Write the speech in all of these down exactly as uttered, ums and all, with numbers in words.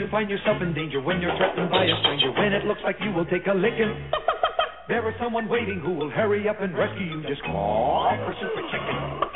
you find yourself in danger, when you're threatened by a stranger, when it looks like you will take a licking, there is someone waiting who will hurry up and rescue you. Just call for Super Chicken.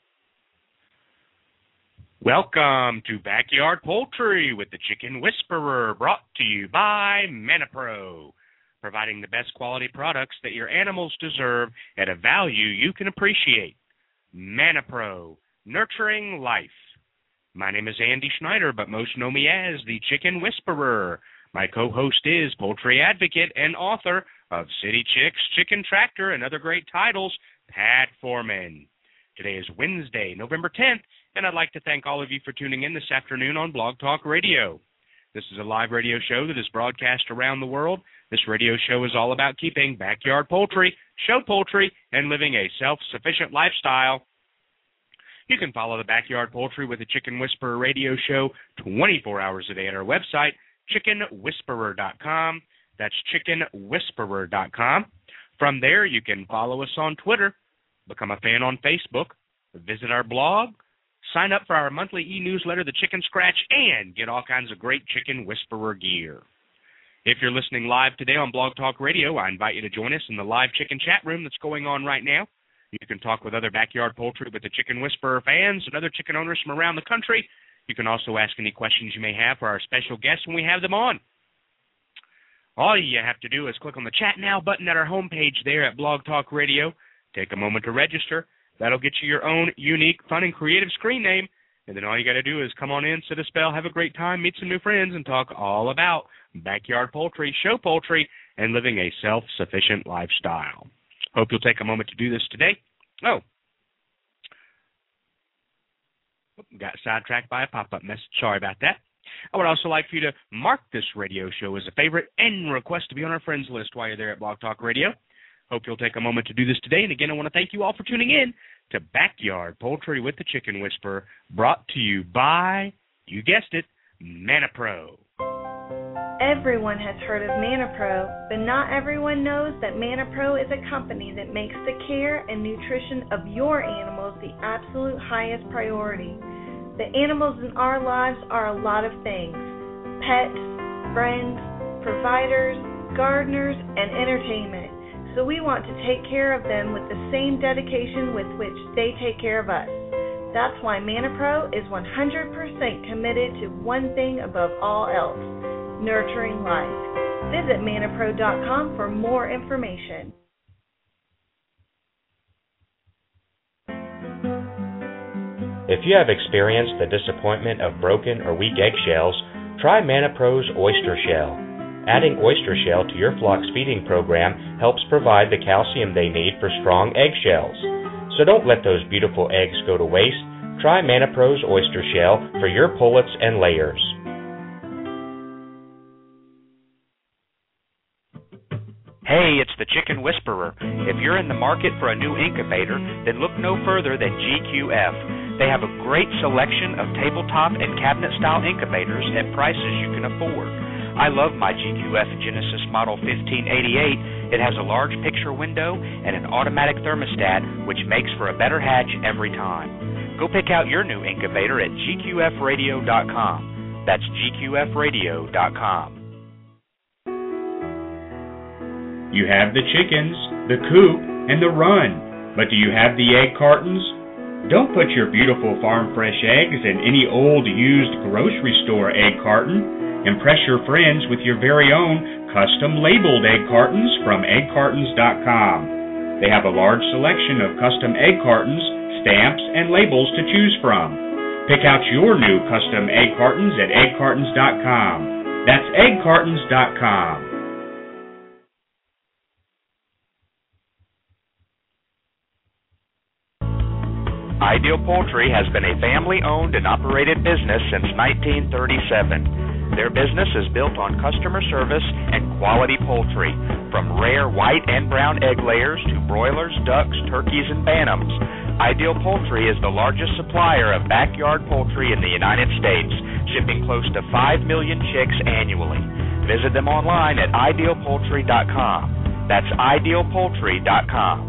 Welcome to Backyard Poultry with the Chicken Whisperer, brought to you by ManaPro, providing the best quality products that your animals deserve at a value you can appreciate. ManaPro, nurturing life. My name is Andy Schneider, but most know me as the Chicken Whisperer. My co-host is poultry advocate and author of City Chicks, Chicken Tractor, and other great titles, Pat Foreman. Today is Wednesday, November tenth, and I'd like to thank all of you for tuning in this afternoon on Blog Talk Radio. This is a live radio show that is broadcast around the world. This radio show is all about keeping backyard poultry, show poultry, and living a self-sufficient lifestyle. You can follow the Backyard Poultry with the Chicken Whisperer radio show twenty-four hours a day at our website, chicken whisperer dot com. That's chicken whisperer dot com. From there, you can follow us on Twitter, become a fan on Facebook, visit our blog, sign up for our monthly e-newsletter, The Chicken Scratch, and get all kinds of great Chicken Whisperer gear. If you're listening live today on Blog Talk Radio, I invite you to join us in the live chicken chat room that's going on right now. You can talk with other Backyard Poultry with the Chicken Whisperer fans and other chicken owners from around the country. You can also ask any questions you may have for our special guests when we have them on. All you have to do is click on the Chat Now button at our homepage there at Blog Talk Radio. Take a moment to register. That'll get you your own unique, fun, and creative screen name. And then all you got to do is come on in, sit a spell, have a great time, meet some new friends, and talk all about backyard poultry, show poultry, and living a self-sufficient lifestyle. Hope you'll take a moment to do this today. Oh, got sidetracked by a pop-up message. Sorry about that. I would also like for you to mark this radio show as a favorite and request to be on our friends list while you're there at Blog Talk Radio. Hope you'll take a moment to do this today. And again, I want to thank you all for tuning in to Backyard Poultry with the Chicken Whisperer, brought to you by, you guessed it, ManaPro. Everyone has heard of ManaPro, but not everyone knows that ManaPro is a company that makes the care and nutrition of your animals the absolute highest priority. The animals in our lives are a lot of things: pets, friends, providers, gardeners, and entertainment. So we want to take care of them with the same dedication with which they take care of us. That's why ManaPro is one hundred percent committed to one thing above all else: nurturing life. Visit mana pro dot com for more information. If you have experienced the disappointment of broken or weak eggshells, try ManaPro's Oyster Shell. Adding oyster shell to your flock's feeding program helps provide the calcium they need for strong eggshells. So don't let those beautiful eggs go to waste. Try ManaPro's Oyster Shell for your pullets and layers. Hey, it's the Chicken Whisperer. If you're in the market for a new incubator, then look no further than G Q F. They have a great selection of tabletop and cabinet-style incubators at prices you can afford. I love my G Q F Genesis Model fifteen eighty-eight. It has a large picture window and an automatic thermostat, which makes for a better hatch every time. Go pick out your new incubator at G Q F radio dot com. That's G Q F radio dot com. You have the chickens, the coop, and the run, but do you have the egg cartons? Don't put your beautiful farm fresh eggs in any old used grocery store egg carton. Impress your friends with your very own custom labeled egg cartons from egg cartons dot com. They have a large selection of custom egg cartons, stamps, and labels to choose from. Pick out your new custom egg cartons at egg cartons dot com. That's egg cartons dot com. Ideal Poultry has been a family-owned and operated business since nineteen thirty-seven. Their business is built on customer service and quality poultry, from rare white and brown egg layers to broilers, ducks, turkeys, and bantams. Ideal Poultry is the largest supplier of backyard poultry in the United States, shipping close to five million chicks annually. Visit them online at ideal poultry dot com. That's ideal poultry dot com.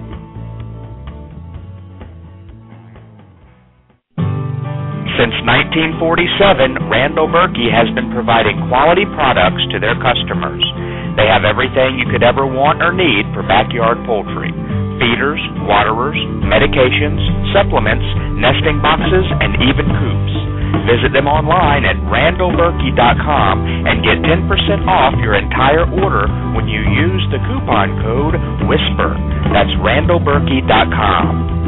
Since nineteen forty-seven, Randall Berkey has been providing quality products to their customers. They have everything you could ever want or need for backyard poultry: feeders, waterers, medications, supplements, nesting boxes, and even coops. Visit them online at randall berkey dot com and get ten percent off your entire order when you use the coupon code WHISPER. That's randall berkey dot com.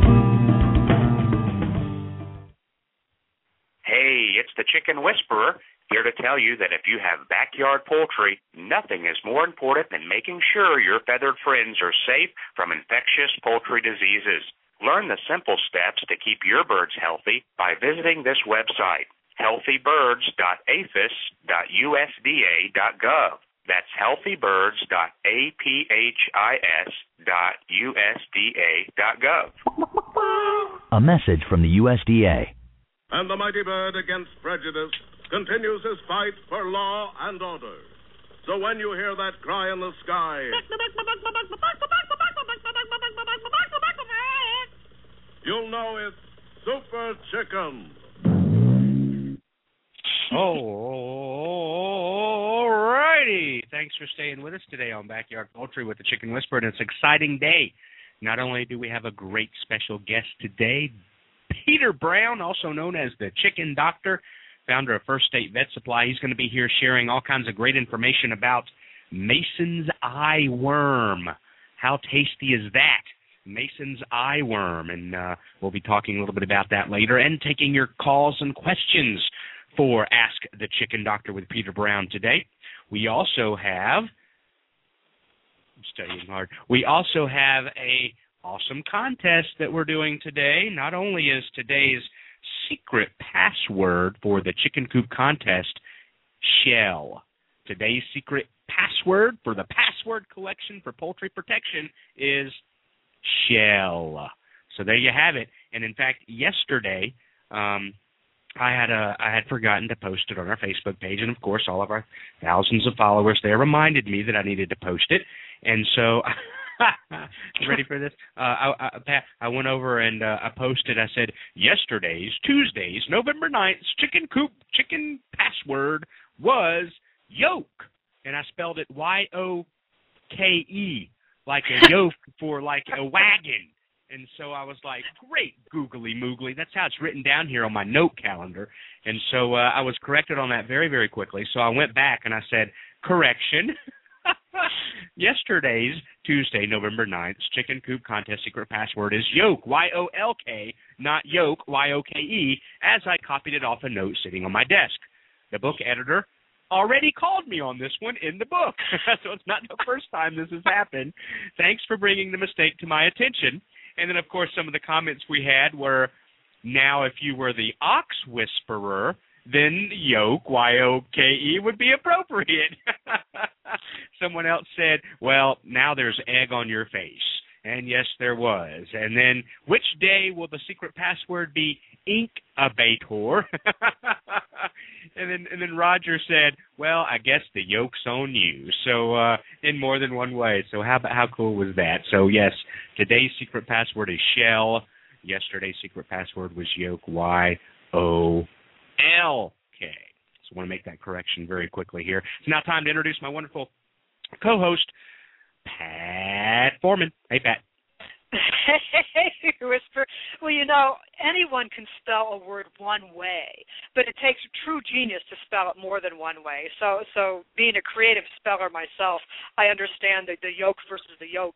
Hey, it's the Chicken Whisperer, here to tell you that if you have backyard poultry, nothing is more important than making sure your feathered friends are safe from infectious poultry diseases. Learn the simple steps to keep your birds healthy by visiting this website, healthy birds dot a f i s dot u s d a dot gov. That's healthy birds dot a p h i s dot u s d a dot gov. A message from the U S D A. And the mighty bird against prejudice continues his fight for law and order. So when you hear that cry in the sky, you'll know it's Super Chicken. Oh, all righty. Thanks for staying with us today on Backyard Poultry with the Chicken Whisperer. And it's an exciting day. Not only do we have a great special guest today, Peter Brown, also known as the Chicken Doctor, founder of First State Vet Supply. He's going to be here sharing all kinds of great information about Mason's eye worm. How tasty is that? Mason's eye worm. And uh, we'll be talking a little bit about that later and taking your calls and questions for Ask the Chicken Doctor with Peter Brown today. We also have, I'm studying hard, we also have a awesome contest that we're doing today. Not only is today's secret password for the Chicken Coop contest shell. Today's secret password for the password collection for poultry protection is shell. So there you have it. And in fact, yesterday, um, I had a, I had forgotten to post it on our Facebook page, and of course, all of our thousands of followers there reminded me that I needed to post it. And so ready for this? Uh, I, I, I went over and uh, I posted, I said, yesterday's, Tuesday's, November ninth, Chicken Coop chicken password was yolk. And I spelled it Y O K E, like a yoke for like a wagon. And so I was like, great, googly moogly. That's how it's written down here on my note calendar. And so uh, I was corrected on that very, very quickly. So I went back and I said, correction. Yesterday's, Tuesday, November ninth, Chicken Coop contest secret password is yolk, Y O L K, not yoke, Y O K E, as I copied it off a note sitting on my desk. The book editor already called me on this one in the book, so it's not the first time this has happened. Thanks for bringing the mistake to my attention. And then, of course, some of the comments we had were, now if you were the ox whisperer, then yolk, Y O K E, would be appropriate. Someone else said, well, now there's egg on your face. And yes, there was. And then, which day will the secret password be incubator? and then and then Roger said, well, I guess the yolk's on you. So uh, in more than one way. So how how cool was that? So yes, today's secret password is shell. Yesterday's secret password was yolk, Y O L K. So I want to make that correction very quickly here. It's now time to introduce my wonderful co-host, Pat Foreman. Hey, Pat. Hey, Whisper. Well, you know, anyone can spell a word one way, but it takes true genius to spell it more than one way. So, so being a creative speller myself, I understand the, the yolk versus the yolk.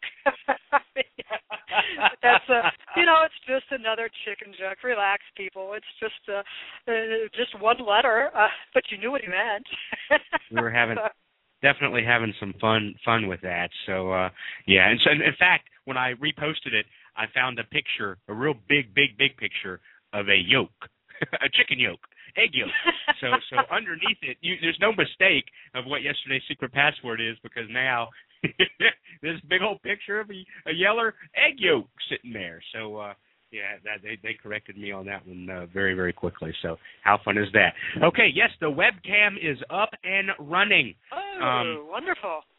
That's a, you know, it's just another chicken joke. Relax, people. It's just uh, uh, just one letter, uh, but you knew what he meant. We were having. So, definitely having some fun fun with that. So, uh, yeah. And so, in fact, when I reposted it, I found a picture, a real big, big, big picture of a yolk, a chicken yolk, egg yolk. So, so underneath it, you, there's no mistake of what yesterday's secret password is, because now there's a big old picture of a, a yeller egg yolk sitting there. So, uh, yeah, that, they they corrected me on that one uh, very, very quickly. So how fun is that? Okay, yes, the webcam is up and running. Oh, um, wonderful.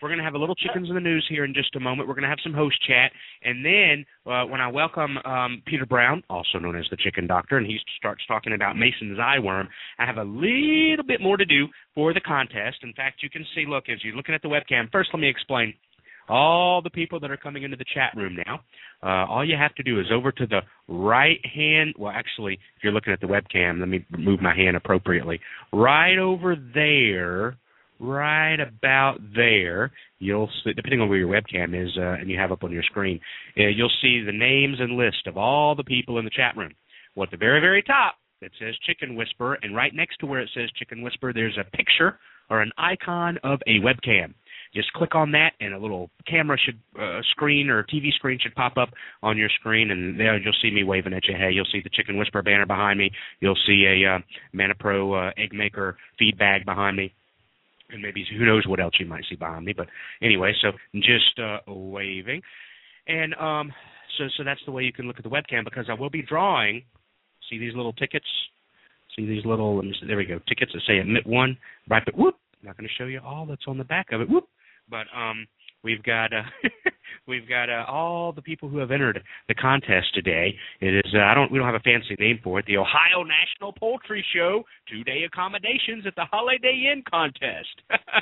we're going to have a little chickens in the news here in just a moment. We're going to have some host chat, and then uh, when I welcome um, Peter Brown, also known as the Chicken Doctor, and he starts talking about Mason's eyeworm, I have a little bit more to do for the contest. In fact, you can see, look, as you're looking at the webcam, first let me explain all the people that are coming into the chat room now. Uh, all you have to do is over to the right hand. Well, actually, if you're looking at the webcam, let me move my hand appropriately. Right over there, right about there, you'll see, depending on where your webcam is uh, and you have up on your screen, uh, you'll see the names and list of all the people in the chat room. Well, at the very, very top, it says Chicken Whisperer, and right next to where it says Chicken Whisperer, there's a picture or an icon of a webcam. Just click on that, and a little camera should uh, screen or T V screen should pop up on your screen, and there you'll see me waving at you. Hey, you'll see the Chicken Whisperer banner behind me. You'll see a uh, ManaPro uh, Egg Maker feed bag behind me, and maybe who knows what else you might see behind me. But anyway, so just uh, waving, and um, so so that's the way you can look at the webcam, because I will be drawing. See these little tickets? See these little? Let me see, there we go. Tickets that say admit one. Right, but whoop. I'm not going to show you all that's on the back of it. Whoop. But um, we've got uh, we've got uh, all the people who have entered the contest today. It is uh, I don't we don't have a fancy name for it. The Ohio National Poultry Show two-day accommodations at the Holiday Inn contest.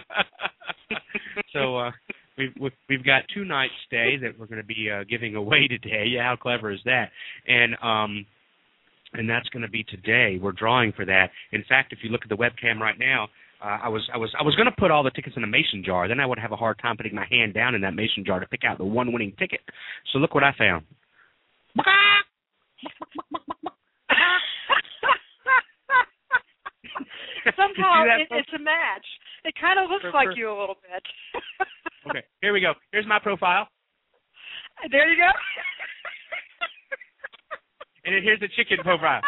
so uh, we've we've got two night stay that we're going to be uh, giving away today. Yeah, how clever is that? And um, and that's going to be today. We're drawing for that. In fact, if you look at the webcam right now. Uh, I was I was I was going to put all the tickets in a mason jar. Then I would have a hard time putting my hand down in that mason jar to pick out the one winning ticket. So look what I found. Somehow that, it, it's a match. It kind of looks for, like for, you a little bit. Okay, here we go. Here's my profile. There you go. And then here's the chicken profile.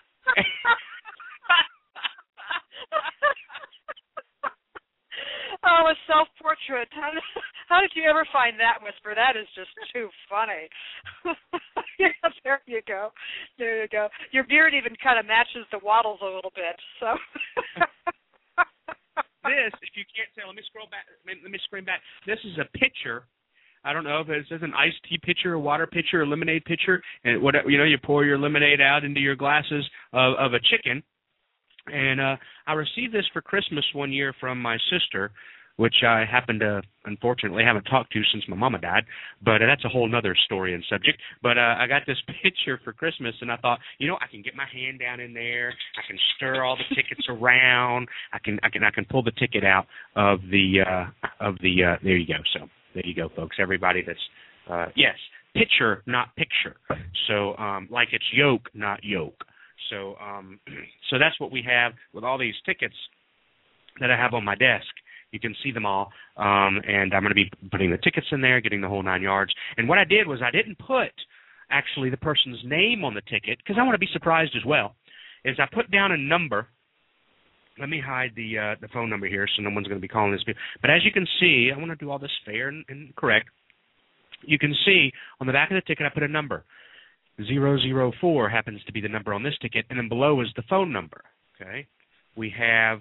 Oh, a self-portrait. How did, how did you ever find that, Whisper? That is just too funny. Yeah, there you go. There you go. Your beard even kind of matches the wattles a little bit. So this, if you can't tell, let me scroll back. Let me screen back. This is a picture. I don't know if it says an iced tea pitcher, a water pitcher, a lemonade pitcher, and what you know, you pour your lemonade out into your glasses of, of a chicken. And uh, I received this for Christmas one year from my sister, which I happen to, unfortunately, haven't talked to since my mama died. But uh, that's a whole other story and subject. But uh, I got this picture for Christmas, and I thought, you know, I can get my hand down in there. I can stir all the tickets around. I can, I can, I can pull the ticket out of the, uh, of the. Uh, there you go. So there you go, folks. Everybody that's, uh, yes, picture, not picture. So um, like it's yolk, not yolk. So um, so that's what we have with all these tickets that I have on my desk. You can see them all, um, and I'm going to be putting the tickets in there, getting the whole nine yards. And what I did was I didn't put actually the person's name on the ticket because I want to be surprised as well, is I put down a number. Let me hide the uh, the phone number here so no one's going to be calling this. But as you can see, I want to do all this fair and, and correct. You can see on the back of the ticket I put a number. zero zero four happens to be the number on this ticket, and then below is the phone number. Okay, we have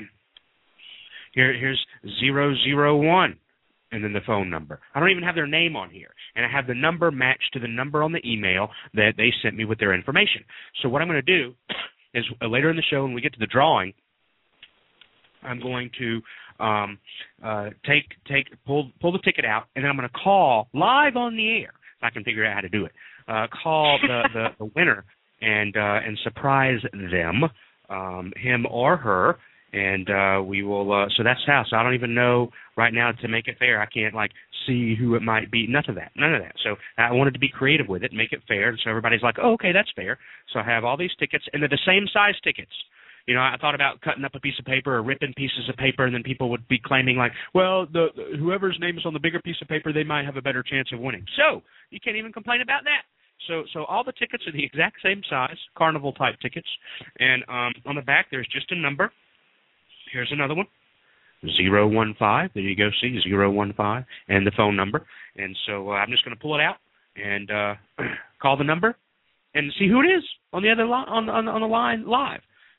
here. Here's zero zero one, and then the phone number. I don't even have their name on here, and I have the number matched to the number on the email that they sent me with their information. So what I'm going to do is uh, later in the show, when we get to the drawing, I'm going to um, uh, take take pull pull the ticket out, and then I'm going to call live on the air. If I can figure out how to do it. Uh, call the, the, the winner and uh, and surprise them, um, him or her, and uh, we will. Uh, so that's how. So I don't even know right now to make it fair. I can't like see who it might be. None of that. None of that. So I wanted to be creative with it, make it fair, so everybody's like, oh, okay, that's fair. So I have all these tickets, and they're the same size tickets. You know, I thought about cutting up a piece of paper or ripping pieces of paper, and then people would be claiming like, well, the, the whoever's name is on the bigger piece of paper, they might have a better chance of winning. So you can't even complain about that. So so all the tickets are the exact same size, carnival-type tickets. And um, on the back, there's just a number. Here's another one, zero one five. There you go, see, zero one five, and the phone number. And so uh, I'm just going to pull it out and uh, call the number and see who it is on the other line, on, on, on the line live.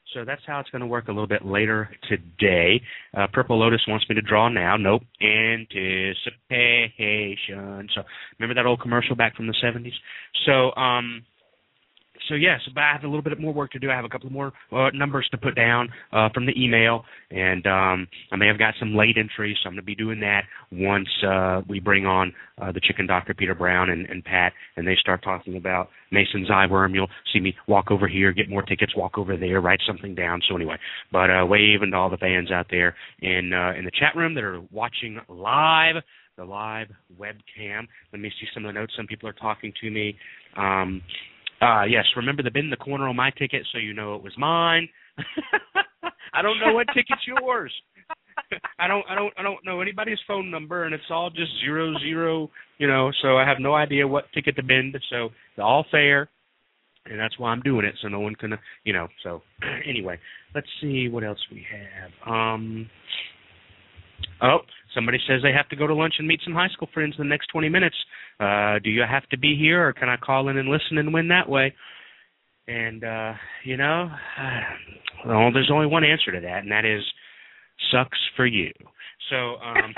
So that's how it's going to work a little bit later today. Uh, Purple Lotus wants me to draw now. Nope. Anticipation. So remember that old commercial back from the seventies? So, um, so yes, but I have a little bit more work to do. I have a couple more uh, numbers to put down uh, from the email, and um, I may have got some late entries, so I'm going to be doing that once uh, we bring on uh, the Chicken Doctor Peter Brown and, and Pat, and they start talking about Mason's eyeworm. You'll see me walk over here, get more tickets, walk over there, write something down. So anyway, but uh, waving to all the fans out there in uh, in the chat room that are watching live, the live webcam. Let me see some of the notes. Some people are talking to me. Um, Uh, yes, remember to bend the corner on my ticket so you know it was mine. I don't know what ticket's yours. I don't I don't I don't know anybody's phone number, and it's all just zero zero, you know, so I have no idea what ticket to bend. So it's all fair, and that's why I'm doing it, so no one can, you know. So anyway, let's see what else we have. Um Oh, somebody says they have to go to lunch and meet some high school friends in the next twenty minutes. Uh, do you have to be here, or can I call in and listen and win that way? And, uh, you know, well, there's only one answer to that, and that is sucks for you. So, um...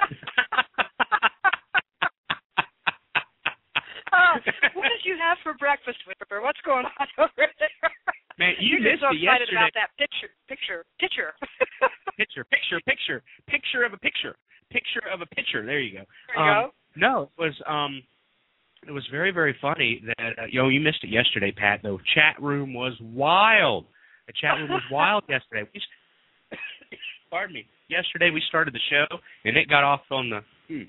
uh, what did you have for breakfast, Whipper? What's going on over there? Man, you You're missed so it excited yesterday. about that picture, picture, picture. Picture, picture, picture, picture of a picture, picture of a picture. There you go. There you um, go. No, it was um, it was very, very funny that uh, you know you missed it yesterday, Pat. The chat room was wild. The chat room was wild yesterday. We, pardon me. Yesterday we started the show and it got off on the hmm,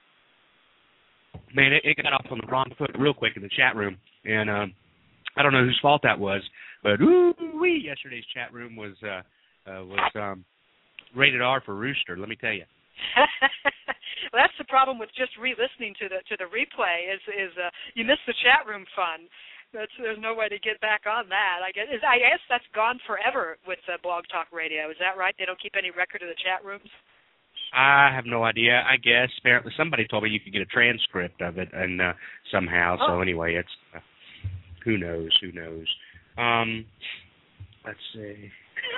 man. It, it got off on the wrong foot real quick in the chat room, and um, I don't know whose fault that was, but ooh wee, yesterday's chat room was uh, uh, was um. rated R for Rooster, let me tell you. Well, that's the problem with just re-listening to the to the replay is is uh, you miss the chat room fun. That's, there's no way to get back on that. I guess is, I guess that's gone forever with uh, Blog Talk Radio. Is that right? They don't keep any record of the chat rooms. I have no idea. I guess apparently somebody told me you could get a transcript of it, and uh, somehow. Oh. So anyway, it's uh, who knows? Who knows? Um, let's see.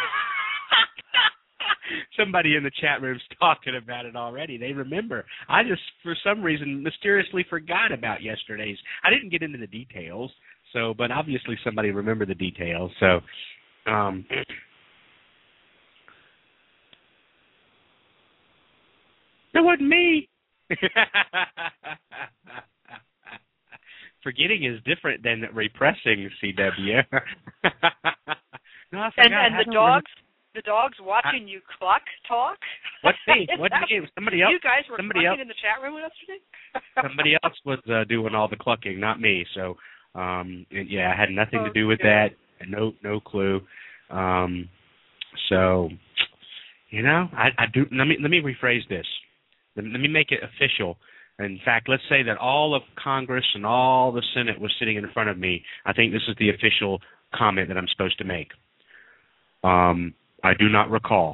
Somebody in the chat room's talking about it already. They remember. I just, for some reason, mysteriously forgot about yesterday's. I didn't get into the details, so but obviously somebody remembered the details. So, um, it wasn't me. Forgetting is different than repressing, C W. No, I and forgot. and I the dogs. Remember. The dog's watching you cluck talk? What me? What me? Somebody else. You guys were somebody clucking else, in the chat room yesterday? Somebody else was uh, doing all the clucking, not me. So, um, and yeah, I had nothing oh, to do with good. that. No, no clue. Um, so, you know, I, I do. Let me let me rephrase this. Let, let me make it official. In fact, let's say that all of Congress and all the Senate was sitting in front of me. I think this is the official comment that I'm supposed to make. Um. I do not recall.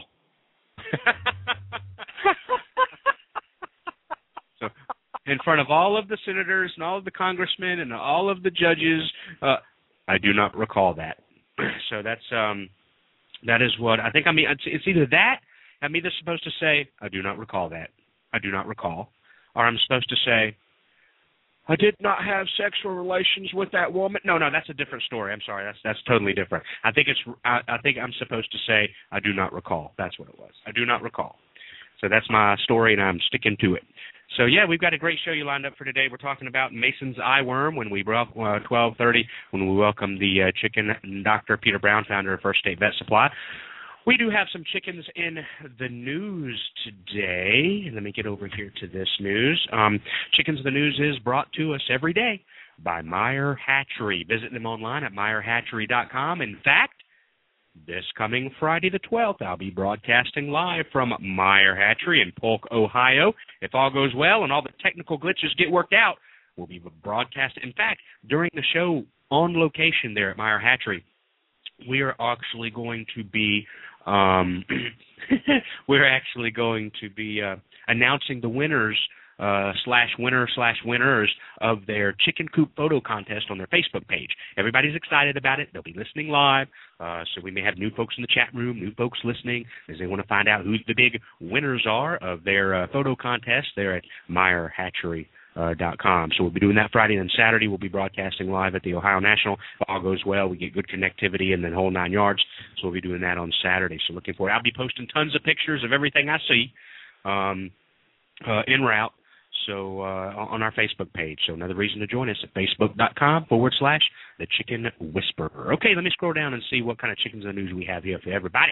So, in front of all of the senators and all of the congressmen and all of the judges, uh, I do not recall that. So that's um, that is what I think. I mean, it's, it's either that I'm either supposed to say I do not recall that, I do not recall, or I'm supposed to say I did not have sexual relations with that woman. No, no, that's a different story. I'm sorry, that's that's totally different. I think it's. I, I think I'm supposed to say I do not recall. That's what it was. I do not recall. So that's my story, and I'm sticking to it. So yeah, we've got a great show you lined up for today. We're talking about Mason's eyeworm when we uh, twelve thirty when we welcome the uh, Chicken Doctor Peter Brown, founder of First State Vet Supply. We do have some chickens in the news today. Let me get over here to this news. Um, Chickens in the News is brought to us every day by Meyer Hatchery. Visit them online at meyer hatchery dot com. In fact, this coming Friday the twelfth, I'll be broadcasting live from Meyer Hatchery in Polk, Ohio. If all goes well and all the technical glitches get worked out, we'll be broadcasting. In fact, during the show on location there at Meyer Hatchery, we are actually going to be um, we're actually going to be uh, announcing the winners uh, slash winner slash winners of their chicken coop photo contest on their Facebook page. Everybody's excited about it. They'll be listening live, uh, so we may have new folks in the chat room, new folks listening, as they want to find out who the big winners are of their uh, photo contest there at Meyer Hatchery. Uh, dot com. So we'll be doing that Friday, and then Saturday we'll be broadcasting live at the Ohio National. If all goes well, we get good connectivity and then whole nine yards. So we'll be doing that on Saturday. So looking forward. I'll be posting tons of pictures of everything I see um, uh, en route. So uh, on our Facebook page. So another reason to join us at facebook.com forward slash the Chicken Whisperer. Okay, let me scroll down and see what kind of chickens in the news we have here for everybody.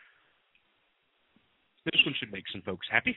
This one should make some folks happy.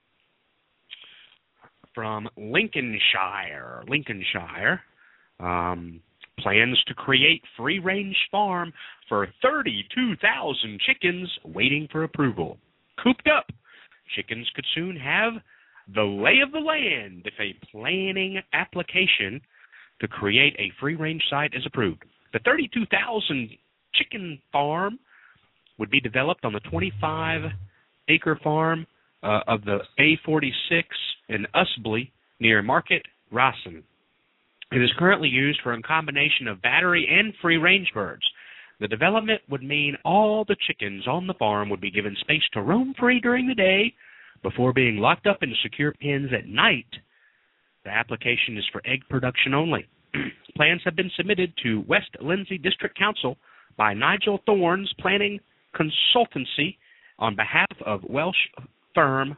From Lincolnshire, Lincolnshire, um, plans to create free-range farm for thirty-two thousand chickens waiting for approval. Cooped up, chickens could soon have the lay of the land if a planning application to create a free-range site is approved. The thirty-two thousand chicken farm would be developed on the twenty-five acre farm uh, of the A forty-six in Usbley near Market Rossin. It is currently used for a combination of battery and free-range birds. The development would mean all the chickens on the farm would be given space to roam free during the day before being locked up in secure pens at night. The application is for egg production only. Plans have been submitted to West Lindsay District Council by Nigel Thorne's Planning Consultancy on behalf of Welsh firm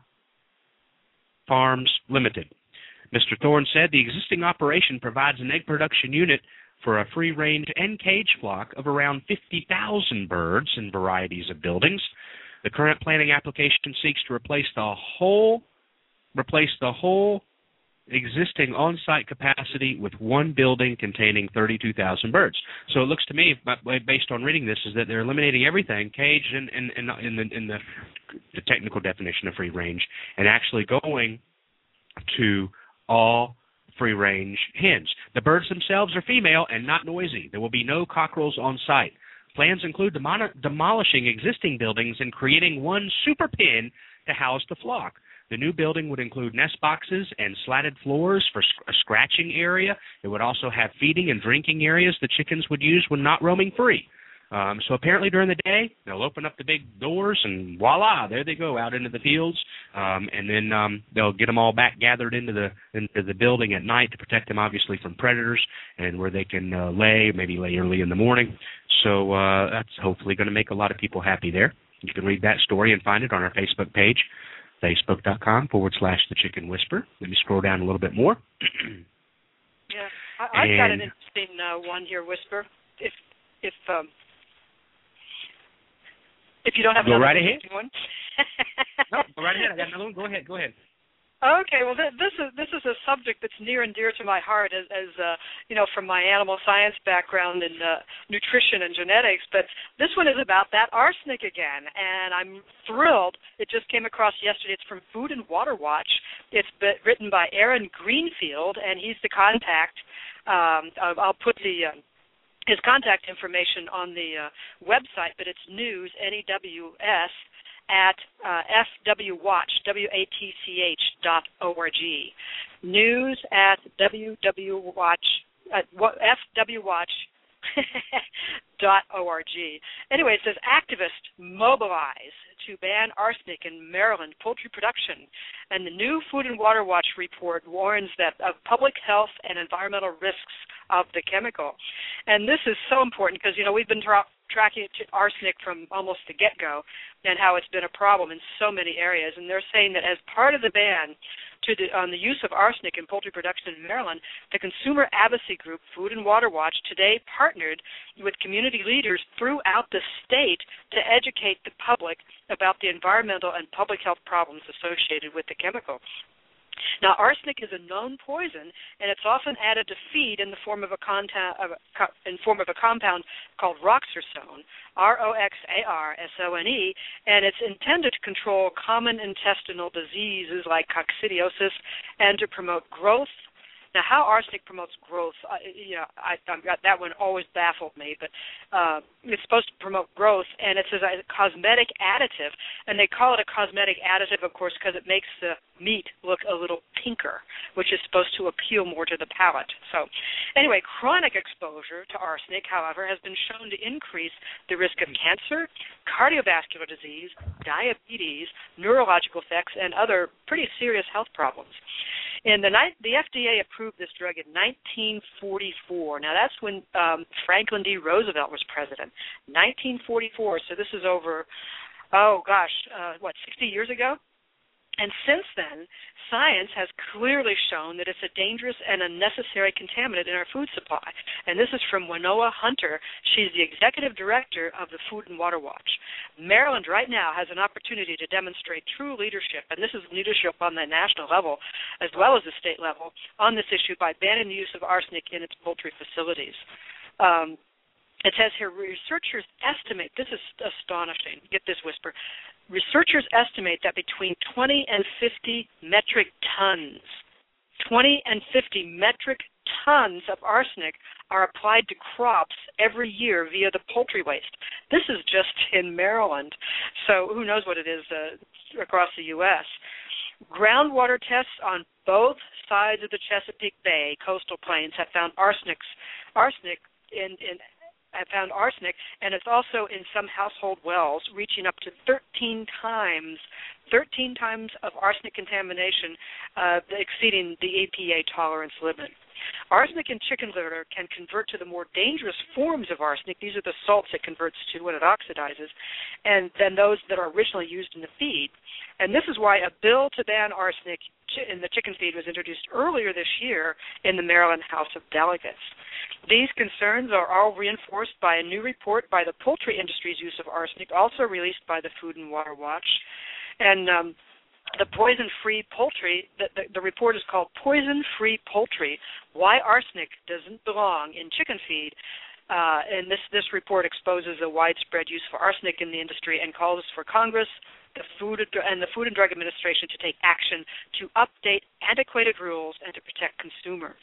Farms Limited. Mister Thorne said the existing operation provides an egg production unit for a free-range and cage flock of around fifty thousand birds in varieties of buildings. The current planning application seeks to replace the whole replace the whole existing on-site capacity with one building containing thirty-two thousand birds. So it looks to me, based on reading this, is that they're eliminating everything, cage and in, in, in, the, in the, the technical definition of free range, and actually going to all free-range hens. The birds themselves are female and not noisy. There will be no cockerels on site. Plans include demon- demolishing existing buildings and creating one super pen to house the flock. The new building would include nest boxes and slatted floors for a scratching area. It would also have feeding and drinking areas the chickens would use when not roaming free. Um, so apparently during the day, they'll open up the big doors and voila, there they go out into the fields. Um, and then um, they'll get them all back gathered into the into the building at night to protect them, obviously, from predators, and where they can uh, lay, maybe lay early in the morning. So uh, that's hopefully going to make a lot of people happy there. You can read that story and find it on our Facebook page, facebook.com forward slash the Chicken Whisperer. Let me scroll down a little bit more. Yeah, I, I've and, got an interesting uh, one here, Whisper. If if um, if you don't have go another right ahead. one. No, go right ahead. I got another one. Go ahead. Go ahead. Okay, well, th- this is this is a subject that's near and dear to my heart, as, as uh, you know, from my animal science background in uh, nutrition and genetics. But this one is about that arsenic again, and I'm thrilled. It just came across yesterday. It's from Food and Water Watch. It's been written by Aaron Greenfield, and he's the contact. Um, I'll put the uh, his contact information on the uh, website, but it's news, N E W S, at uh, F W Watch, W A T C H dot O R G. News at W W Watch, at F W Watch dot O R G. Anyway, it says activists mobilize to ban arsenic in Maryland poultry production. And the new Food and Water Watch report warns that of public health and environmental risks of the chemical. And this is so important because, you know, we've been tra- tracking arsenic from almost the get-go and how it's been a problem in so many areas. And they're saying that as part of the ban to the, on the use of arsenic in poultry production in Maryland, the consumer advocacy group Food and Water Watch today partnered with community leaders throughout the state to educate the public about the environmental and public health problems associated with the chemical. Now, arsenic is a known poison, and it's often added to feed in the form of a, conta- of a co- in form of a compound called roxarsone, R O X A R S O N E, and it's intended to control common intestinal diseases like coccidiosis and to promote growth Now, how arsenic promotes growth, uh, you know, I, I've got that one always baffled me, but uh, it's supposed to promote growth, and it's a cosmetic additive, and they call it a cosmetic additive, of course, because it makes the meat look a little pinker, which is supposed to appeal more to the palate. So anyway, chronic exposure to arsenic, however, has been shown to increase the risk of cancer, cardiovascular disease, diabetes, neurological effects, and other pretty serious health problems. In the, the F D A approved this drug in nineteen forty-four. Now, that's when um, Franklin D. Roosevelt was president, nineteen forty-four. So this is over, oh, gosh, uh, what, sixty years ago? And since then, science has clearly shown that it's a dangerous and unnecessary contaminant in our food supply. And this is from Winona Hunter. She's the executive director of the Food and Water Watch. Maryland right now has an opportunity to demonstrate true leadership, and this is leadership on the national level as well as the state level, on this issue by banning the use of arsenic in its poultry facilities. Um, It says here, researchers estimate, this is astonishing, get this, Whisper, researchers estimate that between twenty and fifty metric tons, twenty and fifty metric tons of arsenic are applied to crops every year via the poultry waste. This is just in Maryland, so who knows what it is uh, across the U S Groundwater tests on both sides of the Chesapeake Bay coastal plains have found arsenics, arsenic in, in I found arsenic, and it's also in some household wells, reaching up to thirteen times, thirteen times of arsenic contamination, uh, exceeding the E P A tolerance limit. Arsenic in chicken litter can convert to the more dangerous forms of arsenic. These are the salts it converts to when it oxidizes, and then those that are originally used in the feed. And this is why a bill to ban arsenic in the chicken feed was introduced earlier this year in the Maryland House of Delegates. These concerns are all reinforced by a new report by the poultry industry's use of arsenic, also released by the Food and Water Watch. And um, the poison-free poultry, the, the, the report is called Poison-Free Poultry, Why Arsenic Doesn't Belong in Chicken Feed. Uh, and this, this report exposes a widespread use of arsenic in the industry and calls for Congress, the Food and the Food and Drug Administration to take action to update antiquated rules and to protect consumers.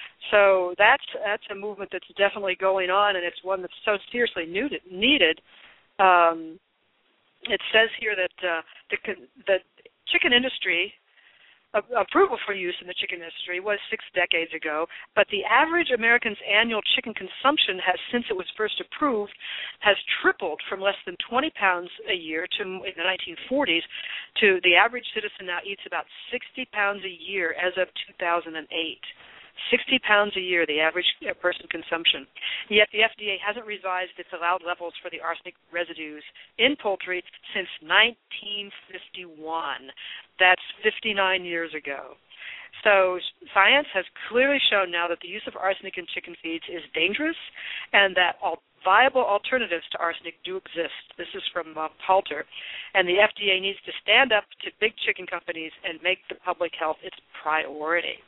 So that's that's a movement that's definitely going on, and it's one that's so seriously needed. Um, it says here that uh, the the chicken industry uh, approval for use in the chicken industry was six decades ago, but the average American's annual chicken consumption has, since it was first approved, has tripled from less than twenty pounds a year to in the nineteen forties to the average citizen now eats about sixty pounds a year as of two thousand eight. sixty pounds a year, the average person consumption. Yet the F D A hasn't revised its allowed levels for the arsenic residues in poultry since nineteen fifty-one. That's fifty-nine years ago. So science has clearly shown now that the use of arsenic in chicken feeds is dangerous and that all viable alternatives to arsenic do exist. This is from uh, Palter. And the F D A needs to stand up to big chicken companies and make the public health its priority.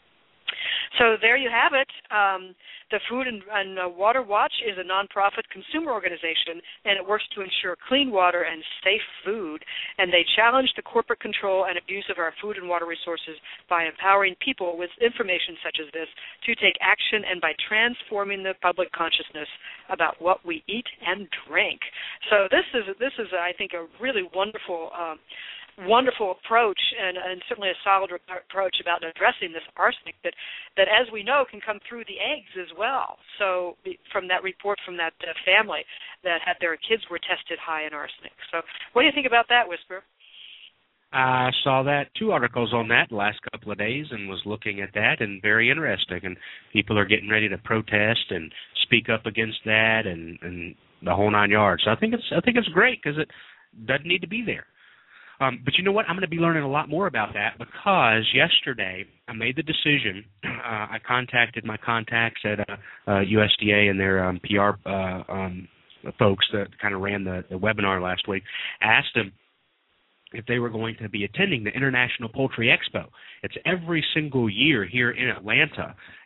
So there you have it. Um, the Food and, and uh, Water Watch is a nonprofit consumer organization, and it works to ensure clean water and safe food. And they challenge the corporate control and abuse of our food and water resources by empowering people with information such as this to take action and by transforming the public consciousness about what we eat and drink. So this is, this is I think, a really wonderful um, wonderful approach and, and certainly a solid re- approach about addressing this arsenic that, that, as we know, can come through the eggs as well. So from that report from that uh, family that had their kids were tested high in arsenic. So what do you think about that, Whisper? I saw that, two articles on that the last couple of days and was looking at that, and very interesting. And people are getting ready to protest and speak up against that and, and the whole nine yards. So I think it's I think it's great because it doesn't need to be there. Um, but you know what? I'm going to be learning a lot more about that because yesterday I made the decision. Uh, I contacted my contacts at uh, uh, U S D A and their um, P R uh, um, folks that kind of ran the, the webinar last week, asked them if they were going to be attending the International Poultry Expo. It's every single year here in Atlanta,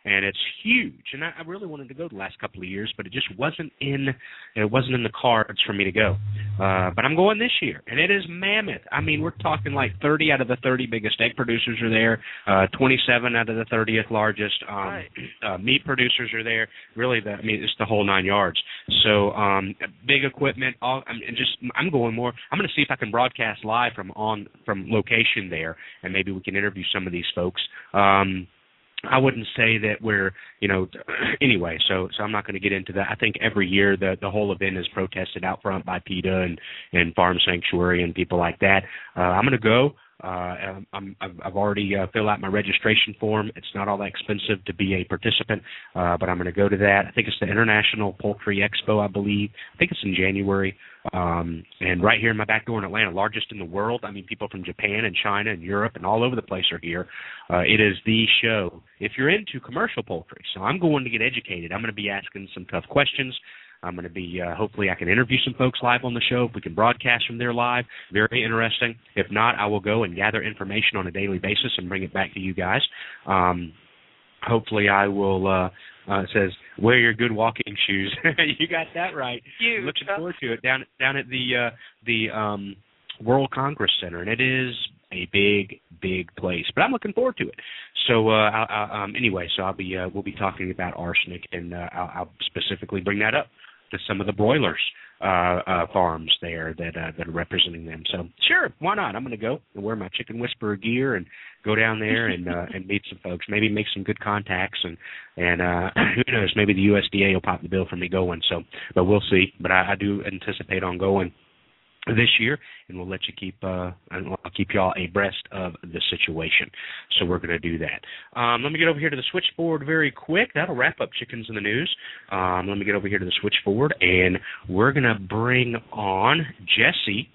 and it's huge. And I, I really wanted to go the last couple of years, but it just wasn't in it wasn't in the cards for me to go. Uh, but I'm going this year, and it is mammoth. I mean, we're talking like thirty out of the thirty biggest egg producers are there, uh, twenty-seven out of the thirtieth largest um, right. uh, meat producers are there. Really, the, I mean, it's the whole nine yards. So um, big equipment. All, I mean, just I'm going more. I'm going to see if I can broadcast live from on from location there, and maybe we can interview some of these folks. Um, I wouldn't say that we're, you know, anyway, so so I'm not going to get into that. I think every year the the whole event is protested out front by PETA and, and Farm Sanctuary and people like that. Uh, I'm going to go. Uh, I'm, I've already uh, filled out my registration form. It's not all that expensive to be a participant, uh, but I'm going to go to that. I think it's the International Poultry Expo, I believe. I think it's in January. Um, and right here in my back door in Atlanta, largest in the world. I mean, people from Japan and China and Europe and all over the place are here. Uh, it is the show if you're into commercial poultry. So I'm going to get educated. I'm going to be asking some tough questions. I'm going to be, uh, hopefully I can interview some folks live on the show. If we can broadcast from there live, very interesting. If not, I will go and gather information on a daily basis and bring it back to you guys. Um, hopefully I will, uh, uh, it says, wear your good walking shoes. You got that right. Huge. Looking forward to it down, down at the, uh, the um, World Congress Center, and it is a big, big place. But I'm looking forward to it. So uh, I, I, um, anyway, so I'll be, uh, we'll be talking about arsenic, and uh, I'll, I'll specifically bring that up to some of the broilers uh, uh, farms there that uh, that are representing them. So sure, why not? I'm going to go and wear my Chicken Whisperer gear and go down there and uh, and meet some folks. Maybe make some good contacts, and and uh, who knows? Maybe the U S D A will pop the bill for me going. So, but we'll see. But I, I do anticipate on going this year, and we'll let you keep uh, I'll keep y'all abreast of the situation. So we're going to do that. Um, let me get over here to the switchboard very quick. That'll wrap up Chickens in the News. Um, let me get over here to the switchboard, and we're going to bring on Jesse,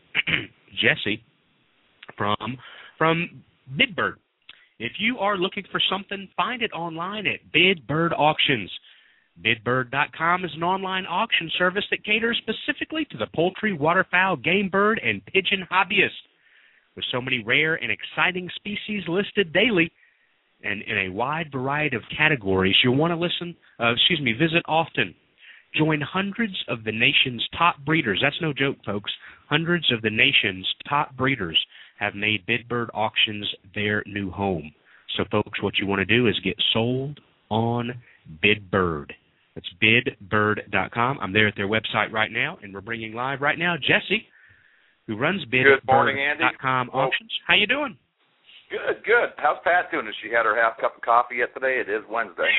Jesse from from Bidbird. If you are looking for something, find it online at Bidbird Auctions. Bidbird dot com is an online auction service that caters specifically to the poultry, waterfowl, game bird, and pigeon hobbyists. With so many rare and exciting species listed daily and in a wide variety of categories, you'll want to listen, uh, excuse me, visit often. Join hundreds of the nation's top breeders. That's no joke, folks. Hundreds of the nation's top breeders have made Bidbird Auctions their new home. So, folks, what you want to do is get sold on Bidbird. That's Bidbird dot com. I'm there at their website right now, and we're bringing live right now Jesse, who runs Bidbird dot com auctions. How you doing? Good, good. How's Pat doing? Has she had her half cup of coffee yet today? It is Wednesday.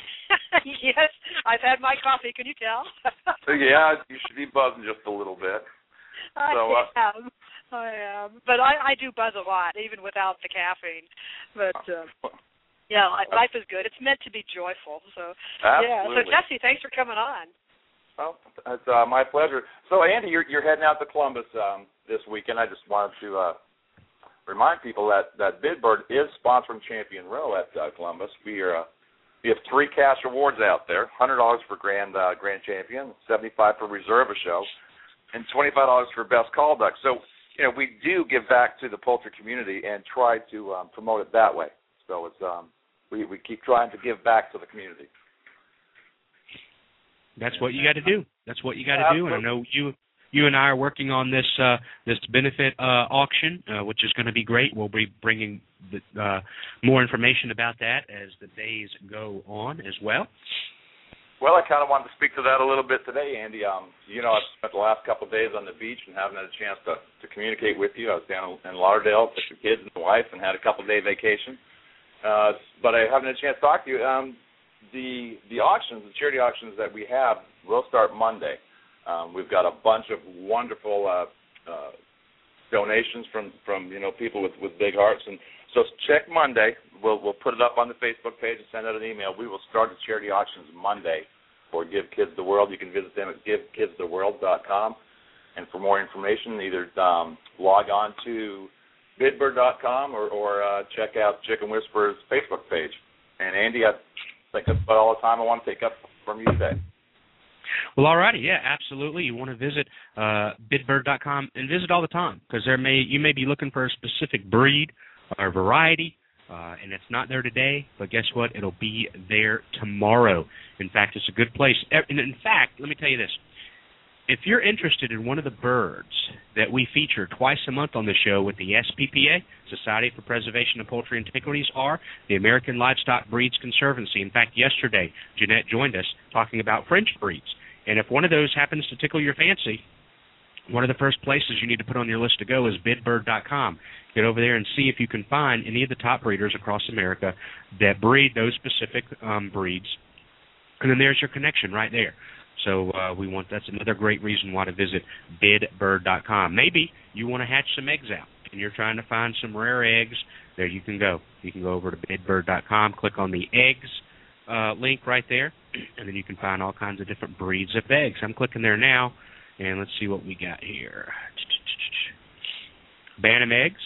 Yes, I've had my coffee. Can you tell? So, yeah, you should be buzzing just a little bit. I so, uh, am. I am. But I, I do buzz a lot, even without the caffeine. But uh, yeah, life is good. It's meant to be joyful. So absolutely. Yeah. So Jesse, thanks for coming on. Oh, it's uh, my pleasure. So Andy, you're you're heading out to Columbus um, this weekend. I just wanted to uh, remind people that that Bidbird is sponsoring Champion Row at uh, Columbus. We are uh, we have three cash awards out there: one hundred dollars for grand uh, grand champion, seventy-five dollars for reserve a show, and twenty-five dollars for best call duck. So you know we do give back to the poultry community and try to um, promote it that way. So it's um, we we keep trying to give back to the community. That's what you got to do. That's what you got to do. And I know you you and I are working on this uh, this benefit uh, auction, uh, which is going to be great. We'll be bringing the, uh, more information about that as the days go on as well. Well, I kind of wanted to speak to that a little bit today, Andy. Um, you know, I've spent the last couple of days on the beach and haven't had a chance to, to communicate with you. I was down in Lauderdale with the kids and the wife and had a couple-day vacation. Uh, but I haven't had a chance to talk to you. Um, the the auctions, the charity auctions that we have will start Monday. Um, we've got a bunch of wonderful uh, uh, donations from, from you know people with, with big hearts, and so check Monday. We'll we'll put it up on the Facebook page and send out an email. We will start the charity auctions Monday for Give Kids the World. You can visit them at give kids the world dot com, and for more information, either um, log on to Bidbird dot com or, or uh, check out Chicken Whisperer's Facebook page. And Andy, I think that's about all the time I want to take up from you today. Well, all righty, yeah, absolutely. You want to visit uh, Bidbird dot com and visit all the time because there may you may be looking for a specific breed or variety Uh, and it's not there today, but guess what? It'll be there tomorrow. In fact, it's a good place. And in fact, let me tell you this. If you're interested in one of the birds that we feature twice a month on the show with the S P P A, Society for Preservation of Poultry Antiquities, or the American Livestock Breeds Conservancy. In fact, yesterday, Jeanette joined us talking about French breeds. And if one of those happens to tickle your fancy, one of the first places you need to put on your list to go is bid bird dot com. Get over there and see if you can find any of the top breeders across America that breed those specific um, breeds. And then there's your connection right there. So uh, we want that's another great reason why to visit bid bird dot com. Maybe you want to hatch some eggs out and you're trying to find some rare eggs. There you can go. You can go over to bid bird dot com, click on the eggs uh, link right there, and then you can find all kinds of different breeds of eggs. I'm clicking there now, and let's see what we got here. Bantam eggs.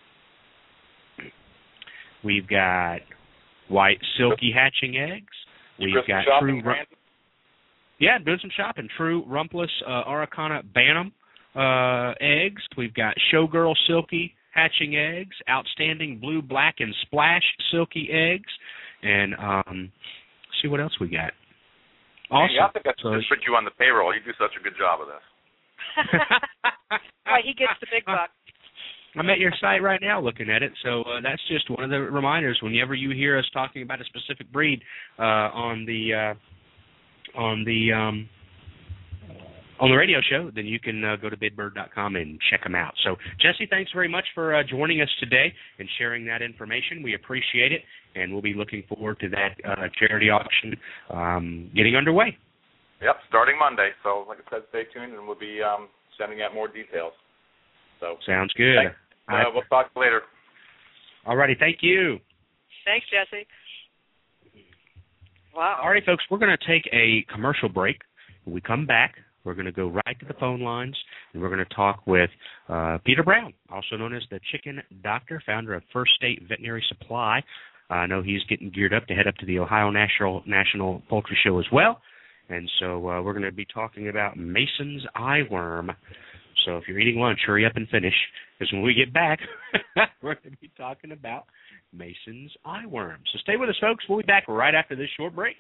We've got white silky hatching eggs. We've got true... Yeah, doing some shopping. True rumpless uh, Araucana Bantam uh, eggs. We've got Showgirl Silky hatching eggs. Outstanding Blue, Black, and Splash Silky eggs. And um, see what else we got. Awesome. Yeah, I think I should so, just put you on the payroll. You do such a good job of this. Right, he gets the big buck. I'm at your site right now looking at it, so uh, that's just one of the reminders. Whenever you hear us talking about a specific breed uh, on the uh, on the um, on the radio show, then you can uh, go to bid bird dot com and check them out. So, Jesse, thanks very much for uh, joining us today and sharing that information. We appreciate it, and we'll be looking forward to that uh, charity auction um, getting underway. Yep, starting Monday. So, like I said, stay tuned, and we'll be um, sending out more details. So sounds good. Thanks. Uh, we'll talk later. All righty, thank you. Thanks, Jesse. Wow. All right, folks, we're going to take a commercial break. When we come back, we're going to go right to the phone lines, and we're going to talk with uh, Peter Brown, also known as the Chicken Doctor, founder of First State Veterinary Supply. Uh, I know he's getting geared up to head up to the Ohio National National Poultry Show as well. And so uh, we're going to be talking about Mason's eyeworm. So if you're eating lunch, hurry up and finish, because when we get back, we're going to be talking about Mason's eyeworm. So stay with us, folks. We'll be back right after this short break.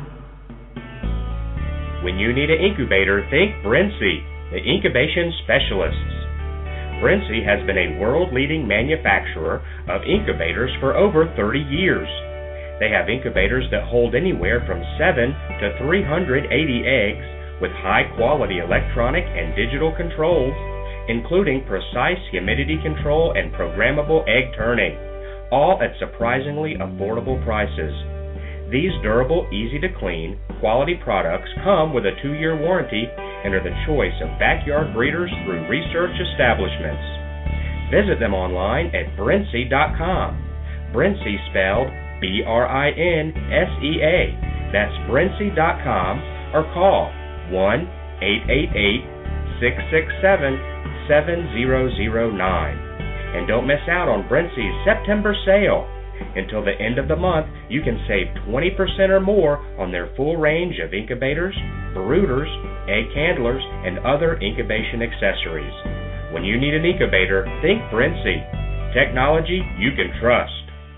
When you need an incubator, think Brinsea, the incubation specialists. Brinsea has been a world-leading manufacturer of incubators for over thirty years. They have incubators that hold anywhere from seven to three hundred eighty eggs, with high-quality electronic and digital controls, including precise humidity control and programmable egg turning, all at surprisingly affordable prices. These durable, easy-to-clean, quality products come with a two-year warranty and are the choice of backyard breeders through research establishments. Visit them online at brinsea dot com. Brinsea spelled B R I N S E A. That's brinsea dot com, or call one eight eight eight, six six seven, seven zero zero nine. And don't miss out on Brinsea's September sale. Until the end of the month, you can save twenty percent or more on their full range of incubators, brooders, egg handlers, and other incubation accessories. When you need an incubator, think Brinsea. Technology you can trust.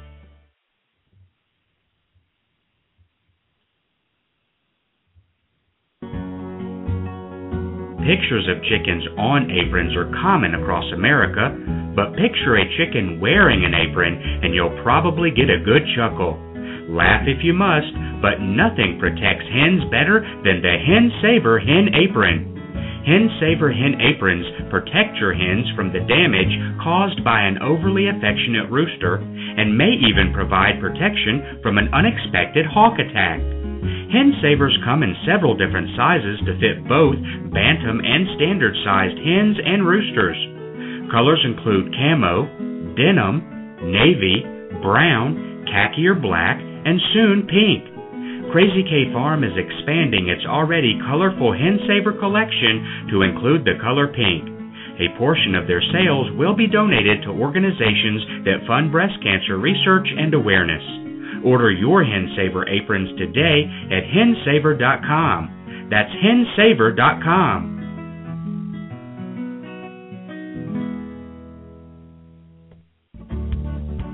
Pictures of chickens on aprons are common across America, but picture a chicken wearing an apron and you'll probably get a good chuckle. Laugh if you must, but nothing protects hens better than the Hen Saver Hen Apron. Hen Saver Hen Aprons protect your hens from the damage caused by an overly affectionate rooster and may even provide protection from an unexpected hawk attack. Hen Savers come in several different sizes to fit both bantam and standard-sized hens and roosters. Colors include camo, denim, navy, brown, khaki or black, and soon pink. Crazy K Farm is expanding its already colorful Hen Saver collection to include the color pink. A portion of their sales will be donated to organizations that fund breast cancer research and awareness. Order your Hen Saver aprons today at hen saver dot com. That's hen saver dot com.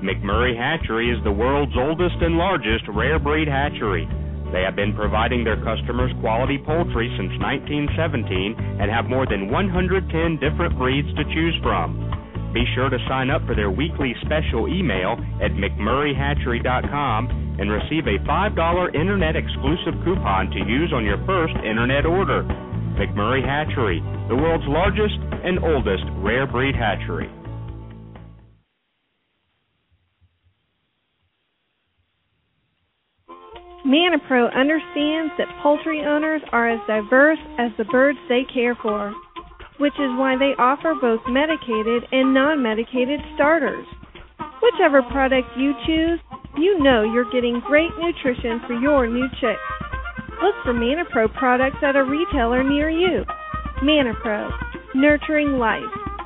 McMurray Hatchery is the world's oldest and largest rare breed hatchery. They have been providing their customers quality poultry since nineteen seventeen and have more than one hundred ten different breeds to choose from. Be sure to sign up for their weekly special email at mcmurray hatchery dot com and receive a five dollars internet exclusive coupon to use on your first internet order. McMurray Hatchery, the world's largest and oldest rare breed hatchery. ManaPro understands that poultry owners are as diverse as the birds they care for, which is why they offer both medicated and non-medicated starters. Whichever product you choose, you know you're getting great nutrition for your new chicks. Look for ManaPro products at a retailer near you. ManaPro, nurturing life.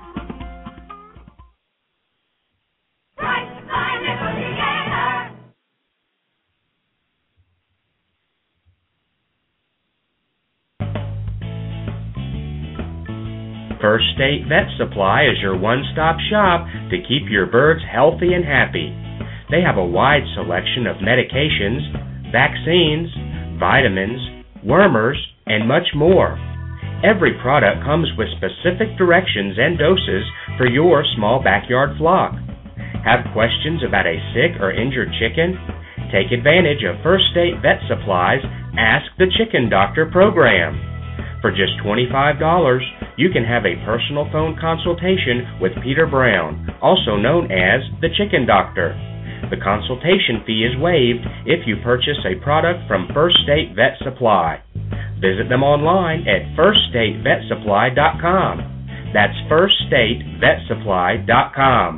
First State Vet Supply is your one-stop shop to keep your birds healthy and happy. They have a wide selection of medications, vaccines, vitamins, wormers, and much more. Every product comes with specific directions and doses for your small backyard flock. Have questions about a sick or injured chicken? Take advantage of First State Vet Supply's Ask the Chicken Doctor program. For just twenty-five dollars, you can have a personal phone consultation with Peter Brown, also known as the Chicken Doctor. The consultation fee is waived if you purchase a product from First State Vet Supply. Visit them online at first state vet supply dot com. That's first state vet supply dot com.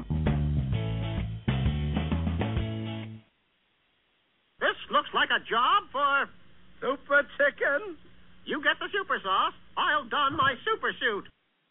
This looks like a job for Super Chicken. You get the super sauce, I'll don my super suit.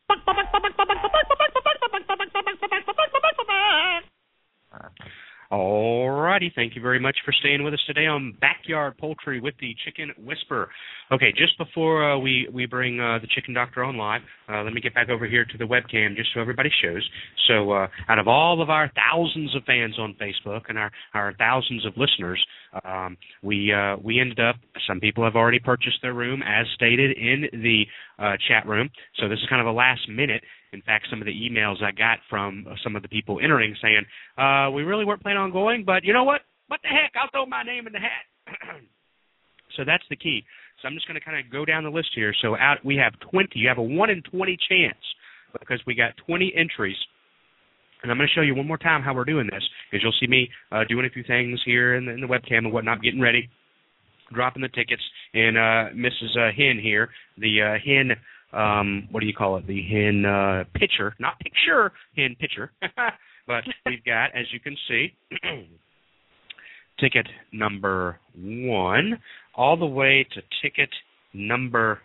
All righty, thank you very much for staying with us today on Backyard Poultry with the Chicken Whisperer. Okay, just before uh, we, we bring uh, the Chicken Doctor on live, uh, let me get back over here to the webcam just so everybody shows. So uh, out of all of our thousands of fans on Facebook and our, our thousands of listeners, um, we uh, we ended up, some people have already purchased their room as stated in the uh, chat room. So this is kind of a last minute. In fact, some of the emails I got from some of the people entering saying, uh, we really weren't planning on going, but you know what? What the heck? I'll throw my name in the hat. So that's the key. So I'm just going to kind of go down the list here. So out we have twenty. You have a one in twenty chance because we got twenty entries. And I'm going to show you one more time how we're doing this, is you'll see me uh, doing a few things here in the, in the webcam and whatnot, getting ready, dropping the tickets. And uh, Missus Uh, Hen here, the uh, hen... Um, what do you call it? The hen uh, pitcher, not picture, hen pitcher. But we've got, as you can see, ticket number one all the way to ticket number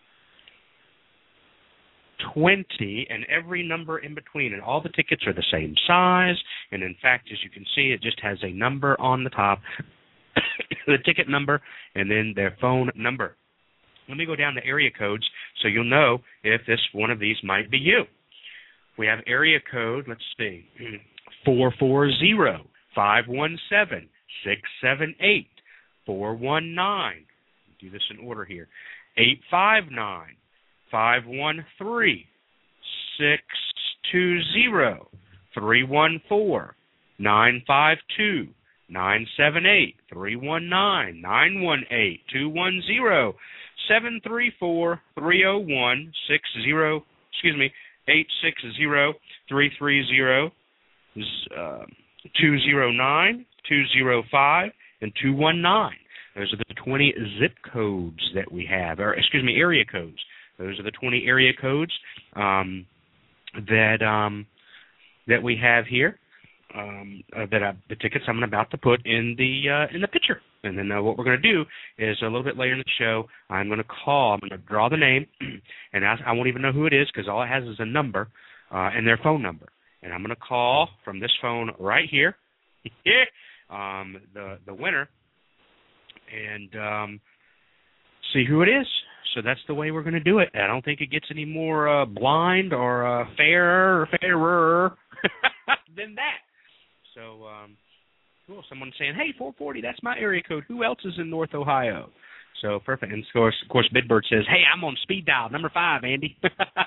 twenty, and every number in between. And all the tickets are the same size. And, in fact, as you can see, it just has a number on the top, the ticket number, and then their phone number. Let me go down the area codes so you'll know if this one of these might be you. We have area code, let's see, four four zero, five one seven, six seven eight, four one nine. Do this in order here. eight five nine, five one three, six two zero, three one four, nine five two, nine seven eight, three one nine, nine one eight, two one zero, seven three four, three oh one, six zero, excuse me, eight six zero, three three zero, uh, two zero nine, two zero five, and two one nine. Those are the twenty zip codes that we have, or excuse me, area codes. Those are the twenty area codes um, that um, that we have here. Um, uh, that I, the tickets I'm about to put in the uh, in the picture. And then uh, what we're going to do is a little bit later in the show, I'm going to call, I'm going to draw the name, and I, I won't even know who it is because all it has is a number uh, and their phone number. And I'm going to call from this phone right here, um, the the winner, and um, see who it is. So that's the way we're going to do it. I don't think it gets any more uh, blind or uh, fairer or fairer than that. So, um, cool. Someone saying, hey, four forty, that's my area code. Who else is in North Ohio? So, perfect. And, of course, of course, Bidbird says, hey, I'm on speed dial, number five, Andy.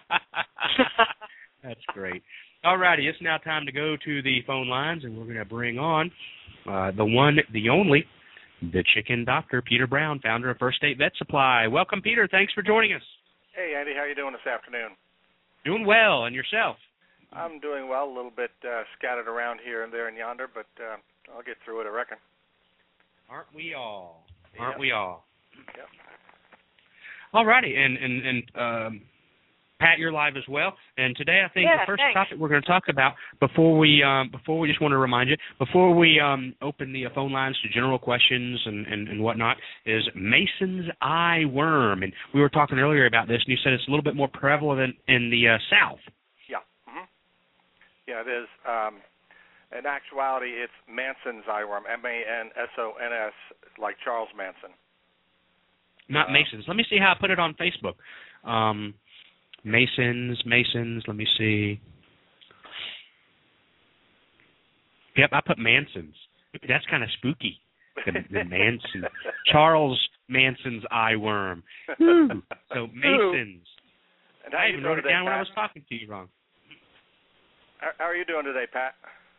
That's great. All righty, it's now time to go to the phone lines, and we're going to bring on uh, the one, the only, the Chicken Doctor, Peter Brown, founder of First State Vet Supply. Welcome, Peter. Thanks for joining us. Hey, Andy. How you doing this afternoon? Doing well. And yourself? I'm doing well, a little bit uh, scattered around here and there and yonder, but uh, I'll get through it, I reckon. Aren't we all? Aren't yep. we all? Yep. All righty. And, and, and um, Pat, you're live as well. And today, I think yeah, the first thanks. topic we're going to talk about before we um, before we just want to remind you before we um, open the phone lines to general questions and, and, and whatnot is Mason's eye worm. And we were talking earlier about this, and you said it's a little bit more prevalent in the uh, South. Yeah. Mm-hmm. Yeah, it is. Um, in actuality, it's Manson's eye worm, M A N S O N S, like Charles Manson. Not uh, Mason's. Let me see how I put it on Facebook. Um, Masons, Masons, let me see. Yep, I put Manson's. That's kind of spooky. The, the Manson. Charles Manson's eye worm. Ooh. So Mason's. And how I you even doing wrote it today, down when I Pat? was talking to you wrong. How, how are you doing today, Pat?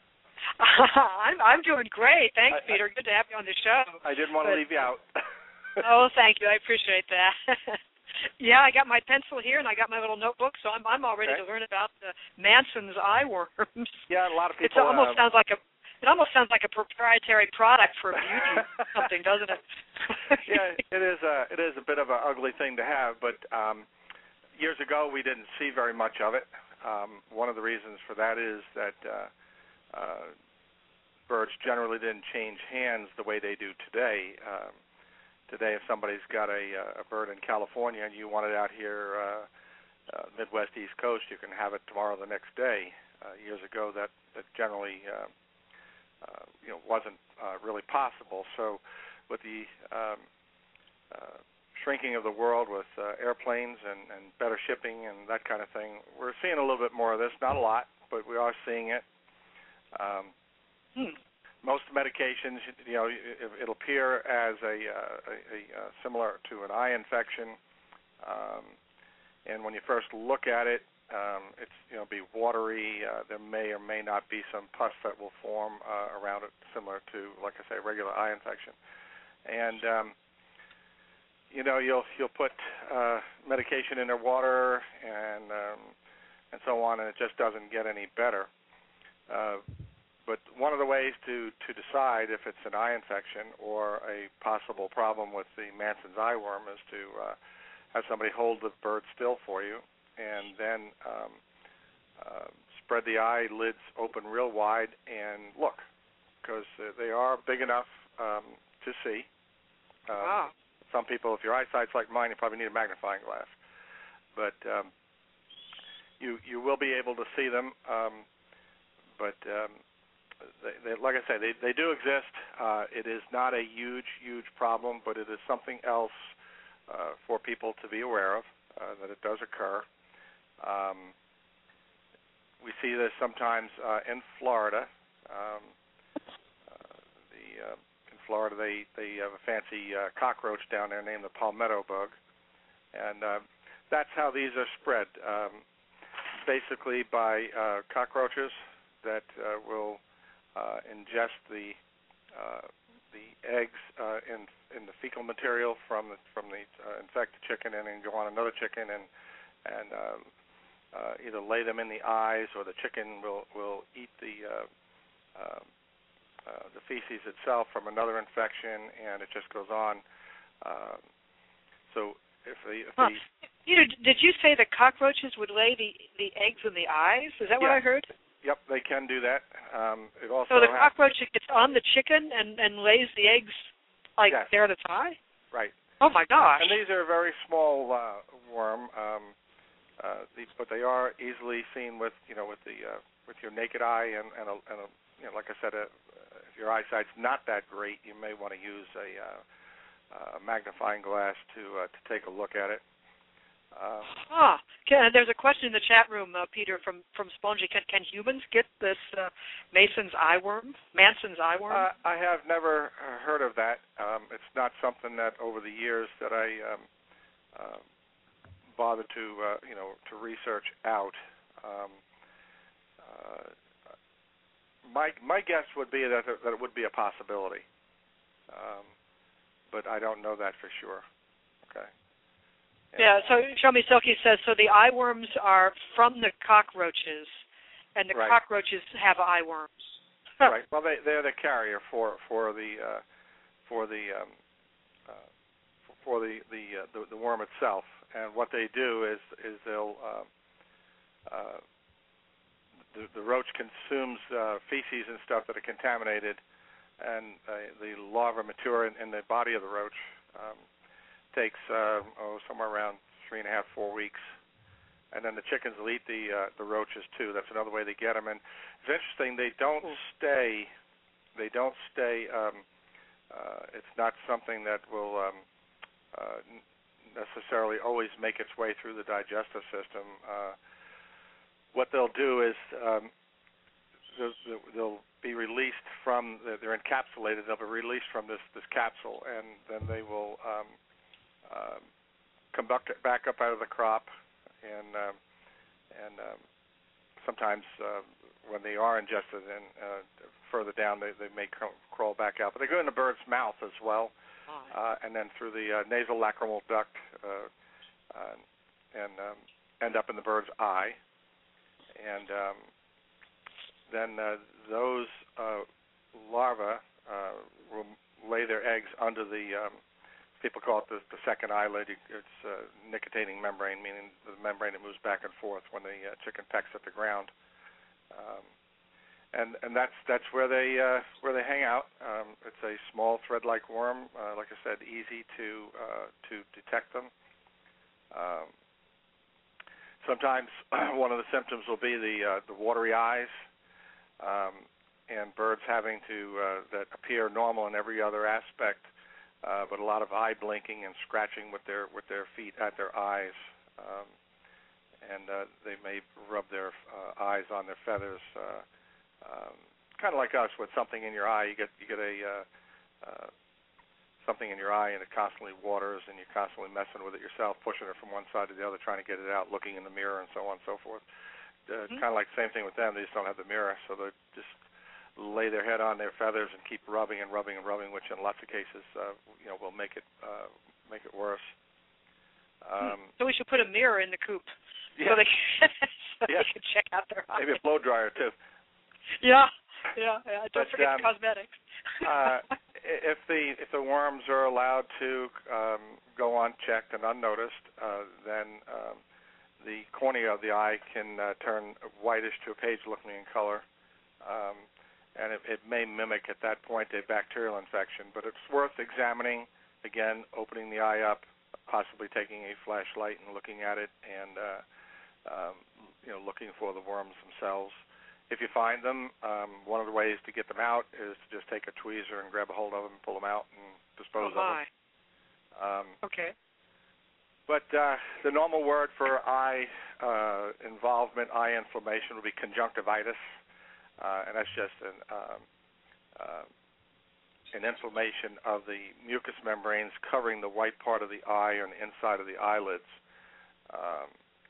I'm I'm doing great. Thanks, I, Peter. Good to have you on the show. I didn't want to but, leave you out. Oh, thank you. I appreciate that. Yeah, I got my pencil here and I got my little notebook, so I'm I'm all ready okay. to learn about the Manson's eye worms. Yeah, a lot of people. It almost uh, sounds like a it almost sounds like a proprietary product for beauty something, doesn't it? Yeah, it is a it is a bit of an ugly thing to have, but um, years ago we didn't see very much of it. Um, one of the reasons for that is that uh, uh, birds generally didn't change hands the way they do today. Um, Today, if somebody's got a, a bird in California and you want it out here, uh, uh, Midwest, East Coast, you can have it tomorrow, the next day. Uh, years ago, that that generally, uh, uh, you know, wasn't uh, really possible. So, with the um, uh, shrinking of the world, with uh, airplanes and, and better shipping and that kind of thing, we're seeing a little bit more of this. Not a lot, but we are seeing it. Um, hmm. Most medications, you know, it'll appear as a, uh, a, a uh, similar to an eye infection, um, and when you first look at it, um, it's you know be watery. Uh, there may or may not be some pus that will form uh, around it, similar to, like I say, regular eye infection. And um, you know, you'll you'll put uh, medication in their water and um, and so on, and it just doesn't get any better. Uh, But one of the ways to, to decide if it's an eye infection or a possible problem with the Manson's eye worm is to uh, have somebody hold the bird still for you and then um, uh, spread the eyelids open real wide and look, because uh, they are big enough um, to see. Um, wow. Some people, if your eyesight's like mine, you probably need a magnifying glass. But um, you you will be able to see them, um, but... Um, They, they, like I say, they, they do exist. Uh, it is not a huge, huge problem, but it is something else uh, for people to be aware of, uh, that it does occur. Um, we see this sometimes uh, in Florida. Um, uh, the, uh, in Florida, they, they have a fancy uh, cockroach down there named the palmetto bug, and uh, that's how these are spread, um, basically by uh, cockroaches that uh, will Uh, ingest the uh, the eggs uh, in in the fecal material from the, from the uh, infected chicken, and then go on another chicken and and uh, uh, either lay them in the eyes, or the chicken will will eat the uh, uh, uh, the feces itself from another infection, and it just goes on. Uh, so if the if huh. the Peter, did you say the cockroaches would lay the the eggs in the eyes? Is that yeah. what I heard? Yep, they can do that. Um, it also so the has, cockroach gets on the chicken and, and lays the eggs like yes. there at its eye? Right. Oh my gosh! And these are a very small uh, worm, um, uh, these, but they are easily seen with you know with the uh, with your naked eye, and, and, a, and a, you know, like I said, a, if your eyesight's not that great, you may want to use a, uh, a magnifying glass to uh, to take a look at it. Uh, ah, can, there's a question in the chat room, uh, Peter, from, from Spongy. Can, can humans get this uh, Mason's eyeworm, Manson's eyeworm? Uh, I have never heard of that. Um, it's not something that over the years that I um, uh, bothered to, uh, you know, to research out. Um, uh, my my guess would be that that it would be a possibility, um, but I don't know that for sure. Okay. Yeah, so Show Me Silky says, so the eyeworms are from the cockroaches, and the right. cockroaches have eyeworms. Right. Well, they they're the carrier for for the uh, for the um, uh, for the the, uh, the the worm itself, and what they do is is they'll uh, uh, the the roach consumes uh, feces and stuff that are contaminated, and uh, the larvae mature in, in the body of the roach. Um, takes uh, oh somewhere around three and a half, four weeks, and then the chickens will eat the uh, the roaches too. That's another way they get them. And it's interesting, they don't stay. They don't stay. Um, uh, it's not something that will um, uh, necessarily always make its way through the digestive system. Uh, what they'll do is um, they'll, they'll be released from. They're encapsulated. They'll be released from this this capsule, and then they will. Um, Um, come back, back up out of the crop, and um, and um, sometimes uh, when they are ingested and uh, further down, they, they may cr- crawl back out. But they go in the bird's mouth as well, uh, and then through the uh, nasal lacrimal duct, uh, uh, and um, end up in the bird's eye. And um, then uh, those uh, larvae uh, will lay their eggs under the um, people call it the, the second eyelid. It's uh, nictitating membrane, meaning the membrane that moves back and forth when the uh, chicken pecks at the ground. Um, and and that's that's where they uh, where they hang out. Um, it's a small thread-like worm. Uh, like I said, easy to uh, to detect them. Um, sometimes one of the symptoms will be the uh, the watery eyes, um, and birds having to uh, that appear normal in every other aspect. Uh, but a lot of eye blinking and scratching with their with their feet at their eyes, um, and uh, they may rub their uh, eyes on their feathers, uh, um, kind of like us with something in your eye. You get you get a uh, uh, something in your eye, and it constantly waters, and you're constantly messing with it yourself, pushing it from one side to the other, trying to get it out, looking in the mirror, and so on and so forth. Uh, mm-hmm. Kind of like the same thing with them. They just don't have the mirror, so they just lay their head on their feathers and keep rubbing and rubbing and rubbing, which in lots of cases, uh, you know, will make it uh, make it worse. Um, so we should put a mirror in the coop yeah. so they can, so yeah. they can check out their eyes. Maybe a blow dryer too. Yeah, yeah, yeah. Don't but, forget um, cosmetics. uh, if the if the worms are allowed to um, go unchecked and unnoticed, uh, then um, the cornea of the eye can uh, turn whitish to a page-looking in color. Um, And it, it may mimic at that point a bacterial infection, but it's worth examining, again, opening the eye up, possibly taking a flashlight and looking at it, and uh, um, you know, looking for the worms themselves. If you find them, um, one of the ways to get them out is to just take a tweezer and grab a hold of them and pull them out and dispose oh, of them. Um, okay. But uh, the normal word for eye uh, involvement, eye inflammation, would be conjunctivitis. Uh, and that's just an, um, uh, an inflammation of the mucous membranes covering the white part of the eye or the inside of the eyelids. Um,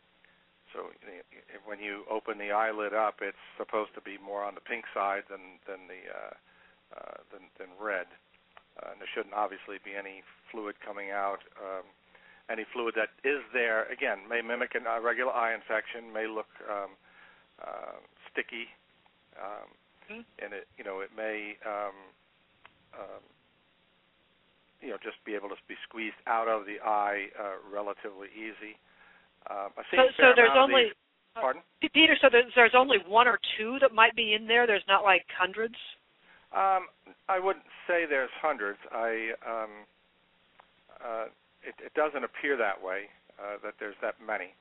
so when you open the eyelid up, it's supposed to be more on the pink side than than the uh, uh, than, than red. Uh, and there shouldn't obviously be any fluid coming out. Um, any fluid that is there, again, may mimic a regular eye infection, may look um, uh, sticky. Um, mm-hmm. And it, you know, it may, um, um, you know, just be able to be squeezed out of the eye uh, relatively easy. Um, I so, so there's only, these, pardon, Peter. So there's, there's only one or two that might be in there. There's not like hundreds. Um, I wouldn't say there's hundreds. I, um, uh, it, it doesn't appear that way. Uh, that there's that many.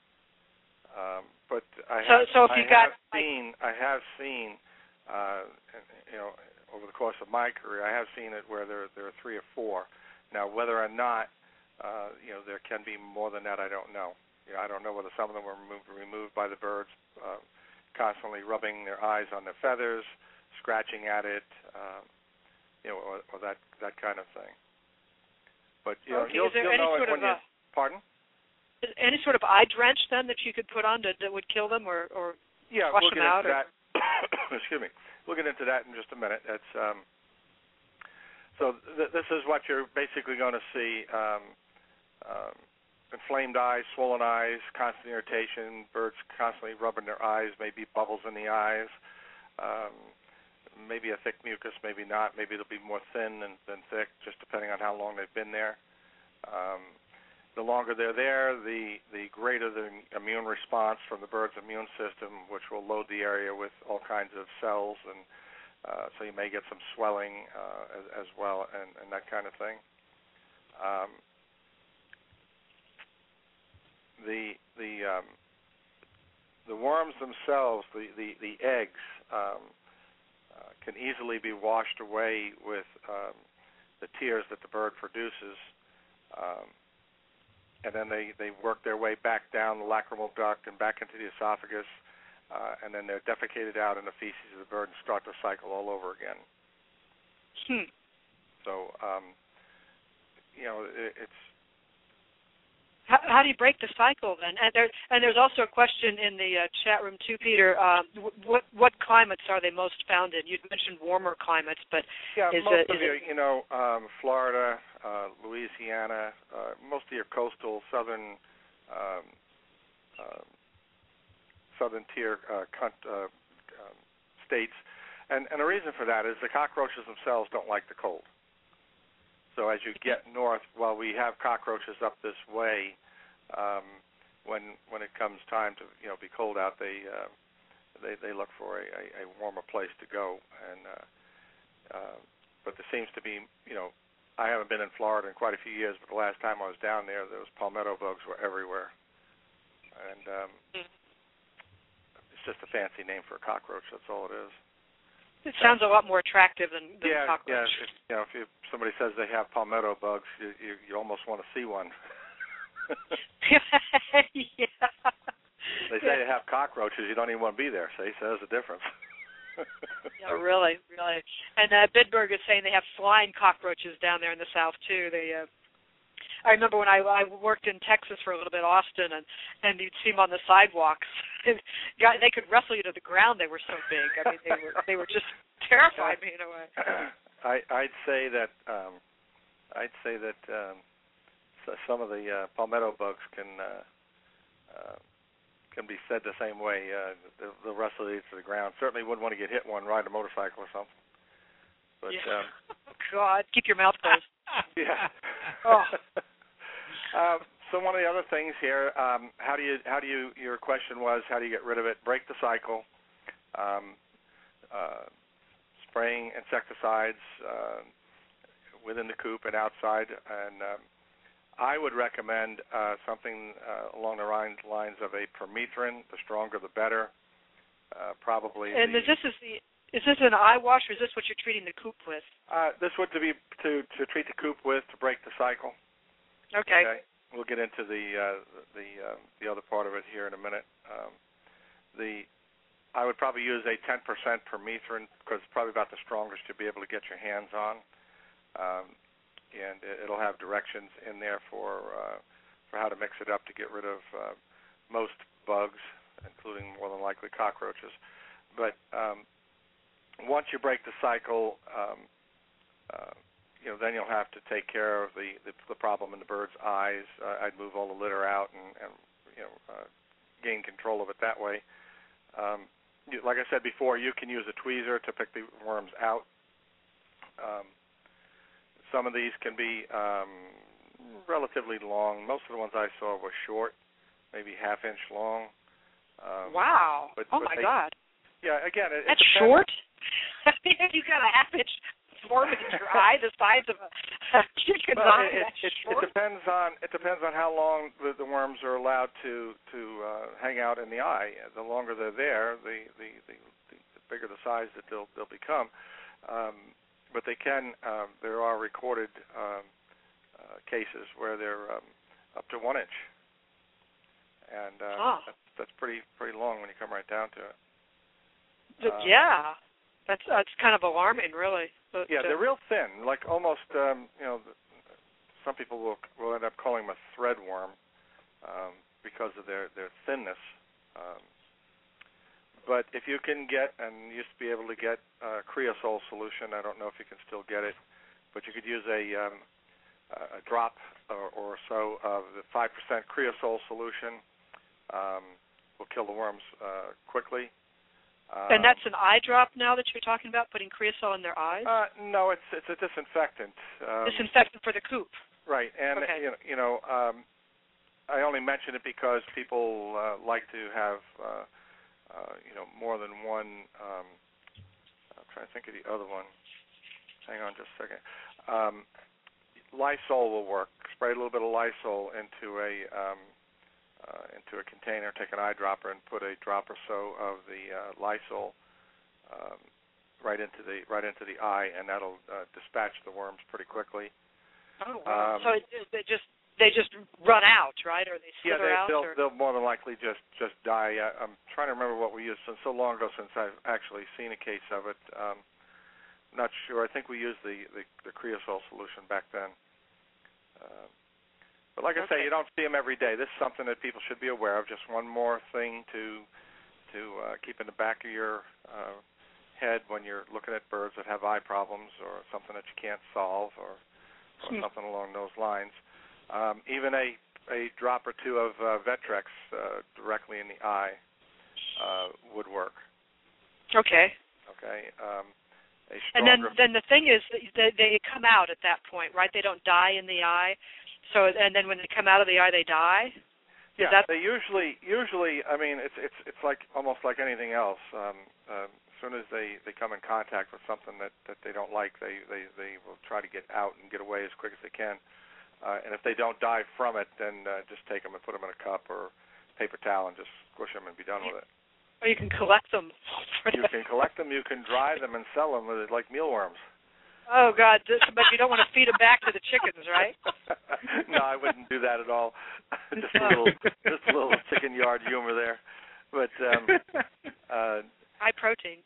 Um, but I so, have, so if you I got, have seen, I have seen, uh, you know, over the course of my career, I have seen it where there there are three or four. Now, whether or not, uh, you know, there can be more than that, I don't know. you know, I don't know whether some of them were removed, removed by the birds, uh, constantly rubbing their eyes on their feathers, scratching at it, um, you know, or, or that that kind of thing. But you know, okay. you'll, Is there you'll any know it sort when of you. a, Pardon? Is any sort of eye drench then that you could put on to, that would kill them or, or yeah, flush we'll them get out? Into Or? that. Excuse me. We'll get into that in just a minute. That's um, so. Th- this is what you're basically going to see: um, um, inflamed eyes, swollen eyes, constant irritation, birds constantly rubbing their eyes, maybe bubbles in the eyes, um, maybe a thick mucus, maybe not. Maybe it'll be more thin than, than thick, just depending on how long they've been there. Um, the longer they're there, the, the greater the immune response from the bird's immune system, which will load the area with all kinds of cells, and uh, so you may get some swelling uh, as, as well, and, and that kind of thing. Um, the the um, the worms themselves, the the, the eggs, um, uh, can easily be washed away with um, the tears that the bird produces. Um, and then they, they work their way back down the lacrimal duct and back into the esophagus, uh, and then they're defecated out in the feces of the bird and start the cycle all over again. Hmm. So, um, you know, it, it's... How, how do you break the cycle then? And, there, and there's also a question in the uh, chat room too, Peter. Uh, what what climates are they most found in? You'd mentioned warmer climates, but yeah, is most it, of is you, it... you know, um, Florida, uh, Louisiana, uh, most of your coastal southern um, uh, southern tier uh, uh, um, states, and and the reason for that is the cockroaches themselves don't like the cold. So as you get north, while we have cockroaches up this way, um, when when it comes time to you know be cold out, they uh, they they look for a, a warmer place to go. And uh, uh, but there seems to be you know I haven't been in Florida in quite a few years, but the last time I was down there, those palmetto bugs were everywhere, and um, it's just a fancy name for a cockroach. That's all it is. It sounds a lot more attractive than, than yeah, cockroach. Yeah, if, you know, if you, somebody says they have palmetto bugs, you, you, you almost want to see one. yeah. They say they have cockroaches, you don't even want to be there, see, so there's a difference. Yeah, really, really. And uh, Bidberg is saying they have flying cockroaches down there in the South, too. They... Uh, I remember when I, I worked in Texas for a little bit, Austin, and, and you'd see them on the sidewalks. They could wrestle you to the ground. They were so big. I mean, they were they were just terrified me in a way. I, I'd say that um, I'd say that um, some of the uh, palmetto bugs can uh, uh, can be said the same way. Uh, they'll, they'll wrestle you to the ground. Certainly wouldn't want to get hit one, ride a motorcycle or something. But yeah. um, God, keep your mouth closed. Yeah. Oh. uh, so one of the other things here, um, how do you, how do you, your question was, how do you get rid of it? Break the cycle, um, uh, spraying insecticides uh, within the coop and outside. And um, I would recommend uh, something uh, along the lines of a permethrin. The stronger, the better. Uh, probably. And the, this is the. Is this an eye wash, or is this what you're treating the coop with? Uh, this would to be to, to treat the coop with to break the cycle. Okay. Okay. We'll get into the uh, the uh, the other part of it here in a minute. Um, the I would probably use a ten percent permethrin because it's probably about the strongest you'll be able to get your hands on, um, and it'll have directions in there for uh, for how to mix it up to get rid of uh, most bugs, including more than likely cockroaches. But um, once you break the cycle, um, uh, you know, then you'll have to take care of the, the, the problem in the bird's eyes. Uh, I'd move all the litter out and, and you know, uh, gain control of it that way. Um, you, like I said before, you can use a tweezer to pick the worms out. Um, some of these can be um, relatively long. Most of the ones I saw were short, maybe half inch long. Um, wow! But, oh but my they, God! Yeah, again, it, that's it short. I mean, if you got a half inch worm in your eye, the size of a, a chicken's well, eye. It, it, it depends on it depends on how long the, the worms are allowed to to uh, hang out in the eye. The longer they're there, the the, the, the bigger the size that they'll they'll become. Um, but they can. Um, there are recorded um, uh, cases where they're um, up to one inch. and uh, oh. that's, that's pretty pretty long when you come right down to it. Uh, uh, yeah, that's that's kind of alarming, really. But, yeah, uh, they're real thin, like almost. Um, you know, some people will will end up calling them a thread worm um, because of their their thinness. Um, but if you can get, and you used to be able to get uh, creosol solution, I don't know if you can still get it, but you could use a um, a drop or, or so of the five percent creosol solution. Um, will kill the worms uh, quickly. Um, and that's an eye drop now that you're talking about, putting creosol in their eyes? Uh, no, it's it's a disinfectant. Um, disinfectant for the coop. Right, and okay. you know, you know um, I only mention it because people uh, like to have uh, uh, you know more than one. Um, I'm trying to think of the other one. Hang on just a second. Um, Lysol will work. Spray a little bit of Lysol into a um, uh, into a container. Take an eyedropper and put a drop or so of the uh, Lysol um, right into the right into the eye, and that'll uh, dispatch the worms pretty quickly. Oh, wow. Um, so it, they just they just run out, right, or they slither yeah, they, out? they'll or? they'll more than likely just just die. I, I'm trying to remember what we used. It's so long ago since I've actually seen a case of it. Um, not sure. I think we used the the, the creosol solution back then. Uh, but like I okay. say, you don't see them every day. This is something that people should be aware of. Just one more thing to to uh, keep in the back of your uh, head when you're looking at birds that have eye problems or something that you can't solve or, or hmm. something along those lines. Um, even a, a drop or two of uh, Vectrex uh, directly in the eye uh, would work. Okay. Okay. Um, a and then, then the thing is, that they come out at that point, right? They don't die in the eye. So, and then when they come out of the eye, they die. Yeah, that... they usually, usually, I mean, it's it's it's like almost like anything else. Um, uh, as soon as they, they come in contact with something that, that they don't like, they, they, they will try to get out and get away as quick as they can. Uh, and if they don't die from it, then uh, just take them and put them in a cup or paper towel and just squish them and be done with it. Or you can collect them. You can collect them, you can dry them and sell them like mealworms. Oh, God, but you don't want to feed them back to the chickens, right? No, I wouldn't do that at all. just a little just a little chicken yard humor there. But um, uh, high protein.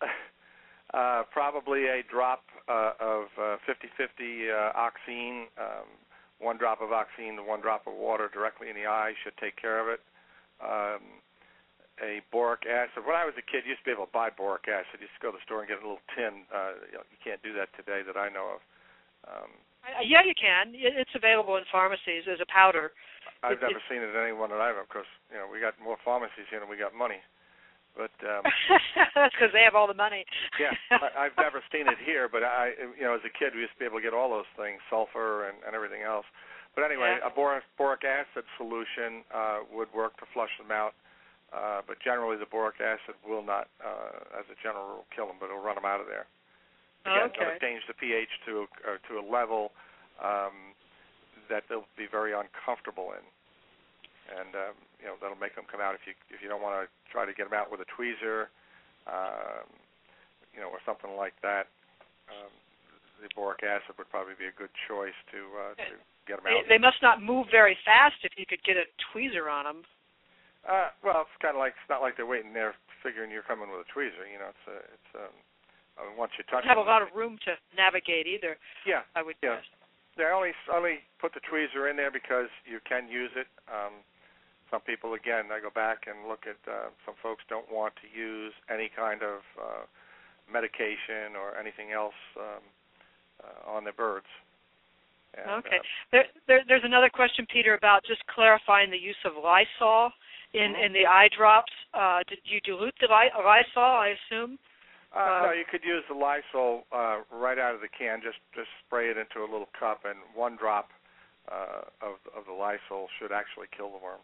Uh, probably a drop uh, of uh, fifty-fifty uh, oxine, um, one drop of oxine to one drop of water directly in the eye should take care of it. Um, a boric acid. When I was a kid, you used to be able to buy boric acid. You used to go to the store and get a little tin. Uh, you know, you can't do that today that I know of. Um, uh, yeah, you can. It's available in pharmacies as a powder. I've it, never seen it in anyone that I've, of course. You know, we got more pharmacies here than we got money. But um, that's because they have all the money. Yeah, I, I've never seen it here, but I, you know, as a kid, we used to be able to get all those things, sulfur and, and everything else. But anyway, yeah. a boric, boric acid solution uh, would work to flush them out. Uh, but generally, the boric acid will not, uh, as a general rule, kill them, but it'll run them out of there. Again, okay. it'll change the pH to uh, to a level um, that they'll be very uncomfortable in, and um, you know that'll make them come out. If you if you don't want to try to get them out with a tweezer, um, you know, or something like that, um, the boric acid would probably be a good choice to uh, to get them out. They, they must not move very fast if you could get a tweezer on them. Uh, well, it's kind of like it's not like they're waiting there figuring you're coming with a tweezer. You know, it's a, it's um, I mean, once you touch. You have them, a lot of room to navigate either. Yeah, I would yeah. guess. They only only put the tweezer in there because you can use it. Um, some people, again, I go back and look at. Uh, some folks don't want to use any kind of uh, medication or anything else um, uh, on their birds. And, okay. Uh, there, there, there's another question, Peter, about just clarifying the use of Lysol in, mm-hmm. in the eye drops. Uh, did you dilute the Lysol, I assume? Uh, uh, no, you could use the Lysol uh, right out of the can. Just just spray it into a little cup, and one drop uh, of of the Lysol should actually kill the worms.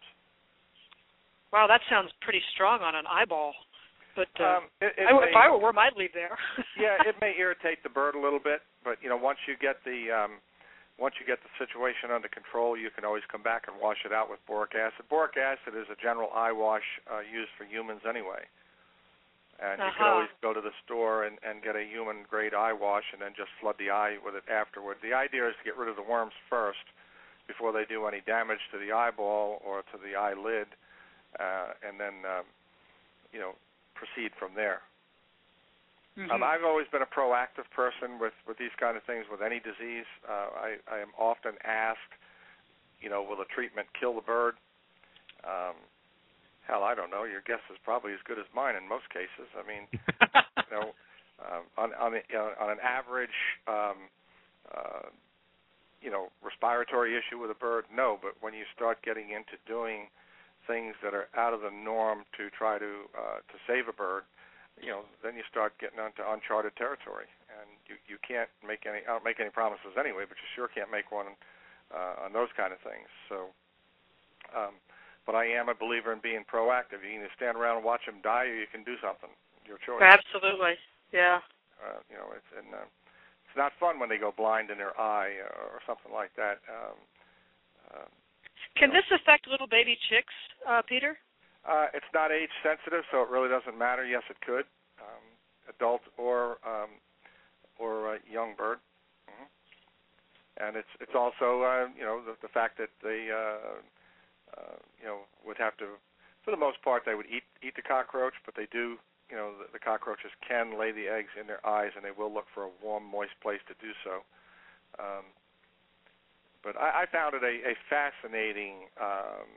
Wow, that sounds pretty strong on an eyeball. But uh, um, it, it I, may, if I were a worm, I'd leave there. Yeah, it may irritate the bird a little bit, but you know, once you get the um, once you get the situation under control, you can always come back and wash it out with boric acid. Boric acid is a general eye wash uh, used for humans anyway. And uh-huh. you can always go to the store and, and get a human-grade eye wash and then just flood the eye with it afterward. The idea is to get rid of the worms first before they do any damage to the eyeball or to the eyelid. uh, and then um, you know proceed from there. Mm-hmm. Um, I've always been a proactive person with, with these kind of things, with any disease. Uh, I, I am often asked, you know, will the treatment kill the bird? Um, hell, I don't know. Your guess is probably as good as mine in most cases. I mean, you know, um, on on, the, you know, on an average, um, uh, you know, respiratory issue with a bird, no. But when you start getting into doing things that are out of the norm to try to uh, to save a bird, you know, then you start getting onto uncharted territory, and you, you can't make any. I don't make any promises anyway, but you sure can't make one uh, on those kind of things. So, um, but I am a believer in being proactive. You can either stand around and watch them die, or you can do something. Your choice. Absolutely, yeah. Uh, you know, it's and uh, it's not fun when they go blind in their eye or, or something like that. Um, uh, can know. this affect little baby chicks, uh, Peter? Uh, it's not age sensitive, so it really doesn't matter. Yes, it could, um, adult or um, or uh, young bird, mm-hmm. And it's it's also uh, you know the, the fact that they uh, uh, you know would have to, for the most part, they would eat eat the cockroach, but they do you know the, the cockroaches can lay the eggs in their eyes, and they will look for a warm, moist place to do so. Um, but I, I found it a, a fascinating. Um,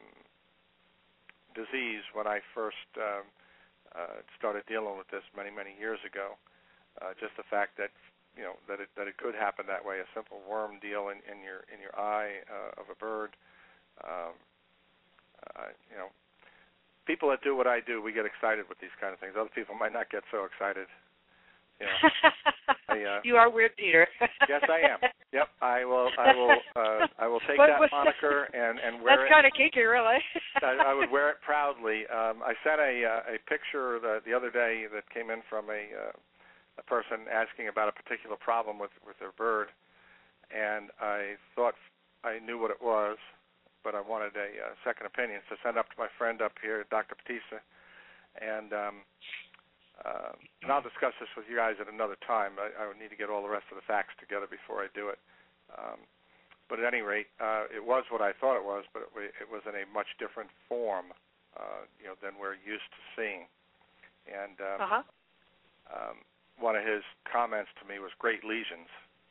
disease when I first um, uh, started dealing with this many, many years ago. Uh, just the fact that you know that it that it could happen that way, a simple worm deal in, in your in your eye uh, of a bird. Um, uh, you know, people that do what I do, we get excited with these kind of things. Other people might not get so excited. You know, I, uh, you are weird, Peter. Yes, I am. Yep, I will. I will. Uh, I will take what, that moniker and, and wear that's it. That's kind of kinky, really. I, I would wear it proudly. Um, I sent a uh, a picture the, the other day that came in from a uh, a person asking about a particular problem with with their bird, and I thought I knew what it was, but I wanted a uh, second opinion, so I sent it up to my friend up here, Doctor Batista, and. Um, Uh, and I'll discuss this with you guys at another time. I, I would need to get all the rest of the facts together before I do it. Um, but at any rate, uh, it was what I thought it was, but it, it was in a much different form, uh, you know, than we're used to seeing. And um, uh-huh. um, one of his comments to me was "great lesions."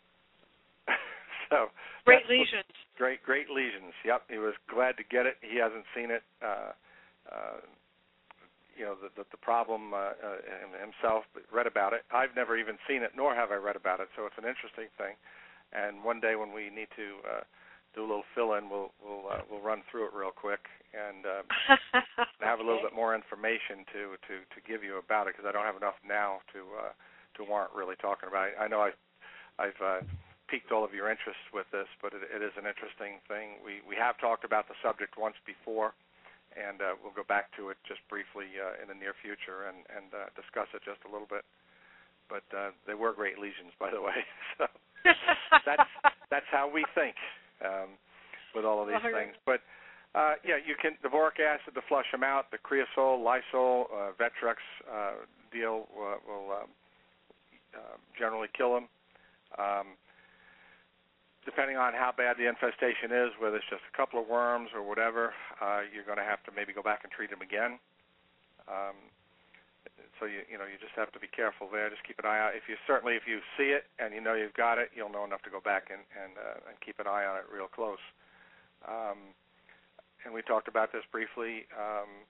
so great lesions. Great, great lesions. Yep, he was glad to get it. He hasn't seen it. Uh, uh, You know the the, the problem uh, uh, himself, but read about it. I've never even seen it, nor have I read about it. So it's an interesting thing. And one day when we need to uh, do a little fill-in, we'll we'll uh, we'll run through it real quick and uh, have a little bit more information to, to, to give you about it, because I don't have enough now to uh, to warrant really talking about it. I know I've I've uh, piqued all of your interest with this, but it, it is an interesting thing. We we have talked about the subject once before. And uh, we'll go back to it just briefly uh, in the near future and, and uh, discuss it just a little bit. But uh, they were great lesions, by the way. So that's that's how we think um, with all of these well, things. But uh, yeah, you can the boric acid to flush them out. The Creosol, Lysol, uh, Vectrex uh, deal uh, will um, uh, generally kill them. Um, Depending on how bad the infestation is, whether it's just a couple of worms or whatever, uh, you're going to have to maybe go back and treat them again. Um, so you you know you just have to be careful there. Just keep an eye out. If you certainly if you see it and you know you've got it, you'll know enough to go back and and, uh, and keep an eye on it real close. Um, and we talked about this briefly. Um,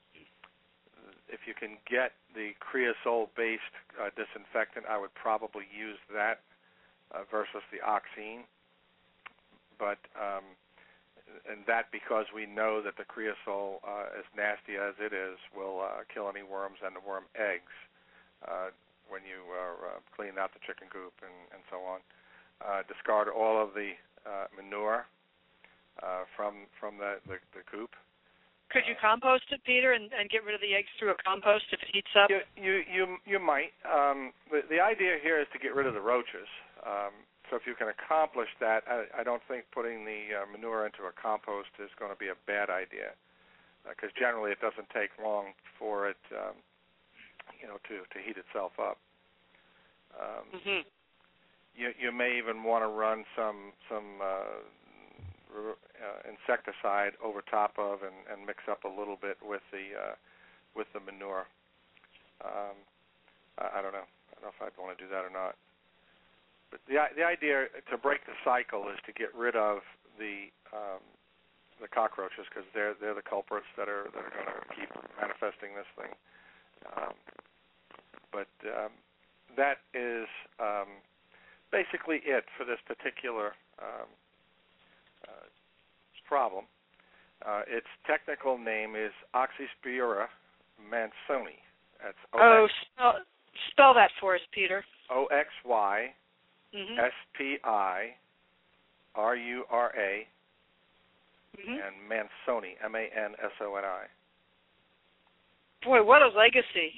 if you can get the creosol-based uh, disinfectant, I would probably use that uh, versus the oxine. But um, and that because we know that the creosol, uh, as nasty as it is, will uh, kill any worms and the worm eggs uh, when you are uh, clean out the chicken coop and, and so on. Uh, discard all of the uh, manure uh, from from the, the, the coop. Could you compost it, Peter, and, and get rid of the eggs through a compost if it heats up? You you you, you might. Um, the, the idea here is to get rid of the roaches. Um, So if you can accomplish that, I, I don't think putting the uh, manure into a compost is going to be a bad idea, because uh, generally it doesn't take long for it, um, you know, to, to heat itself up. Um, mm-hmm. You you may even want to run some some uh, uh, insecticide over top of and, and mix up a little bit with the uh, with the manure. Um, I, I don't know. I don't know if I'd want to do that or not. But the the idea to break the cycle is to get rid of the um, the cockroaches, because they're they're the culprits that are that are going to keep manifesting this thing. Um, but um, that is um, basically it for this particular um, uh, problem. Uh, its technical name is Oxyspira mansoni. That's oh, spell, spell that for us, Peter. O X Y mm-hmm. S P I R U R A mm-hmm. and Mansoni, M A N S O N I. Boy, what a legacy.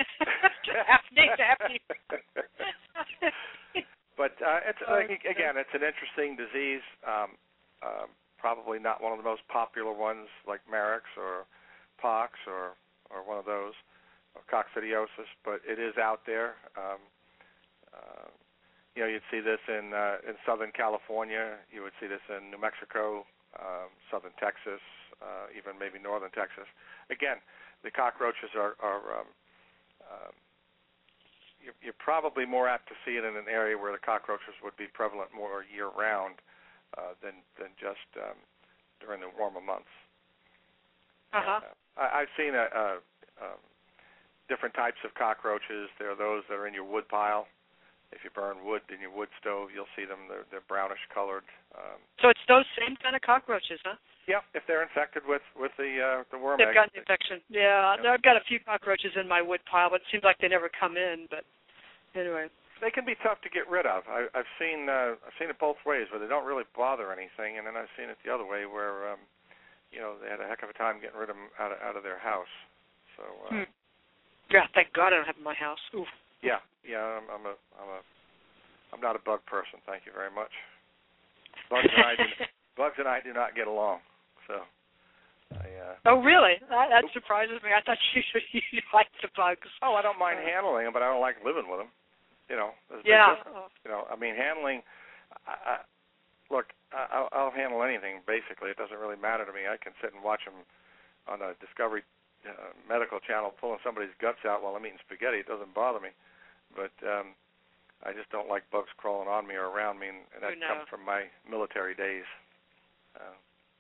But uh, it's uh, again, it's an interesting disease. Um, uh, probably not one of the most popular ones like Marek's or pox or, or one of those, or coccidiosis, but it is out there. Um, uh, you know, you'd see this in uh, in Southern California. You would see this in New Mexico, um, Southern Texas, uh, even maybe Northern Texas. Again, the cockroaches are, are um, um, you're, you're probably more apt to see it in an area where the cockroaches would be prevalent more year-round uh, than than just um, during the warmer months. Uh-huh. And, uh, I, I've seen a, a, um, different types of cockroaches. There are those that are in your wood pile. If you burn wood in your wood stove, you'll see them. They're, they're brownish-colored. Um, so it's those same kind of cockroaches, huh? Yeah, if they're infected with with the uh, the worm They've eggs. got an infection. Yeah, yeah, I've got a few cockroaches in my wood pile, but it seems like they never come in. But anyway, they can be tough to get rid of. I, I've seen uh, I've seen it both ways, where they don't really bother anything, and then I've seen it the other way, where um, you know they had a heck of a time getting rid of them out of, out of their house. So uh, hmm. yeah, thank God I don't have them in my house. Oof. Yeah, yeah, I'm, I'm a I'm a I'm not a bug person. Thank you very much. Bugs and I do, bugs and I do not get along. So. I, uh, oh, really? That, that surprises me. I thought you you liked the bugs. Oh, I don't mind uh, handling them, but I don't like living with them. You know. Yeah. You know, I mean, handling. I, I, look, I, I'll, I'll handle anything. Basically, it doesn't really matter to me. I can sit and watch them on a Discovery uh, Medical Channel pulling somebody's guts out while I'm eating spaghetti. It doesn't bother me, but um, I just don't like bugs crawling on me or around me, and, and that no. comes from my military days. Uh,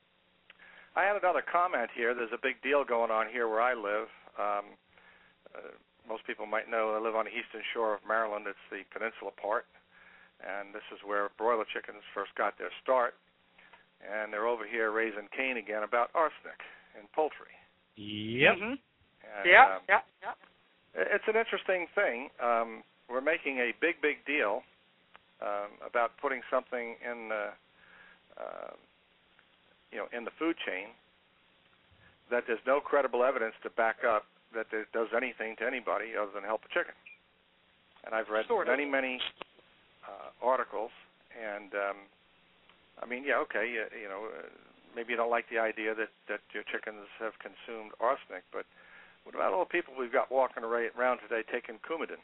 I had another comment here. There's a big deal going on here where I live. Um, uh, most people might know I live on the eastern shore of Maryland. It's the peninsula part, and this is where broiler chickens first got their start. And they're over here raising Cain again about arsenic in poultry. Yep. Mm-hmm. And, yeah, um, yeah, yeah. It's an interesting thing. Um, we're making a big, big deal um, about putting something in the uh, you know, in the food chain that there's no credible evidence to back up that it does anything to anybody other than help a chicken. And I've read sort many, of. many uh, articles, and um, I mean, yeah, okay, you, you know, uh, maybe you don't like the idea that, that your chickens have consumed arsenic, but what about all the people we've got walking around today taking Coumadin?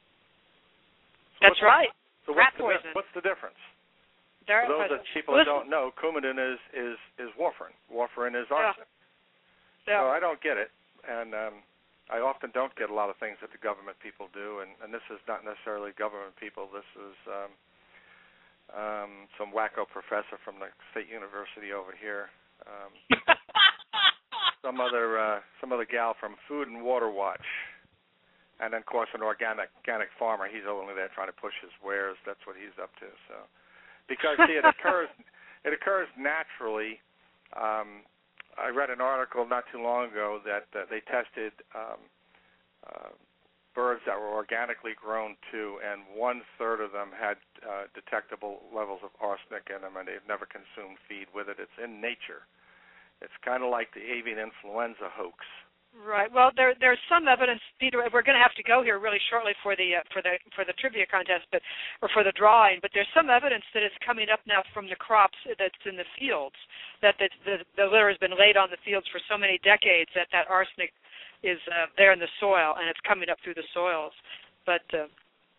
So That's right. So Rat what's poison. The, what's the difference? There, For those uh, that people that don't know, Coumadin is, is, is warfarin. Warfarin is arsenic. Yeah. So I don't get it, and um, I often don't get a lot of things that the government people do, and, and this is not necessarily government people. This is um, um, some wacko professor from the state university over here, um, some other uh, some other gal from Food and Water Watch, and then of course an organic organic farmer. He's only there trying to push his wares. That's what he's up to. So. Because, see, it occurs it occurs naturally. Um, I read an article not too long ago that uh, they tested um, uh, birds that were organically grown too, and one-third of them had uh, detectable levels of arsenic in them, and they've never consumed feed with it. It's in nature. It's kind of like the avian influenza hoax. Right. Well, there there's some evidence, Peter. We're going to have to go here really shortly for the uh, for the for the trivia contest, but or for the drawing. But there's some evidence that is coming up now from the crops that's in the fields, that the the, the litter has been laid on the fields for so many decades that that arsenic is uh, there in the soil, and it's coming up through the soils. But uh,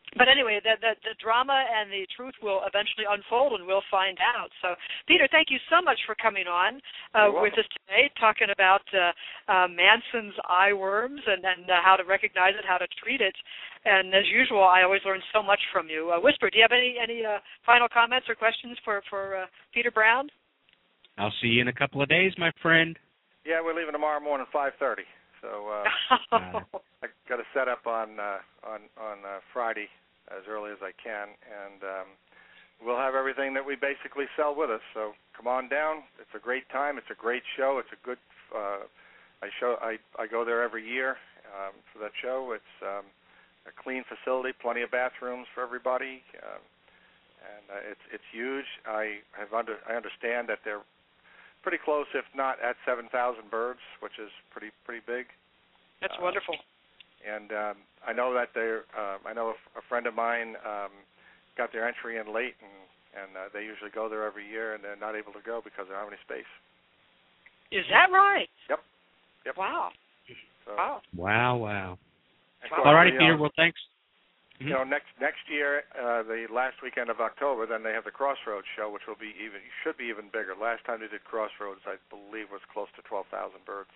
But anyway, the, the the drama and the truth will eventually unfold, and we'll find out. So, Peter, thank you so much for coming on uh, with us today, talking about uh, uh, Manson's eye worms and, and uh, how to recognize it, how to treat it. And as usual, I always learn so much from you. Uh, Whisper, do you have any any uh, final comments or questions for for uh, Peter Brown? I'll see you in a couple of days, my friend. Yeah, we're leaving tomorrow morning, five thirty. So uh, I got to set up on uh, on on uh, Friday as early as I can, and um, we'll have everything that we basically sell with us. So come on down. It's a great time. It's a great show. It's a good. Uh, I show. I I go there every year um, for that show. It's um, a clean facility, plenty of bathrooms for everybody, um, and uh, it's it's huge. I have under I understand that they're pretty close, if not at seven thousand birds, which is pretty pretty big. That's uh, wonderful. And um, I know that they're. Uh, I know a, f- a friend of mine um, got their entry in late, and and uh, they usually go there every year, and they're not able to go because they don't have any space. Is that right? Yep. Yep. Wow. So, wow. Wow, wow. Course, All right, you Peter. know, Well, thanks. You know, next next year, uh, the last weekend of October, then they have the Crossroads show, which will be even should be even bigger. Last time they did Crossroads, I believe, was close to twelve thousand birds,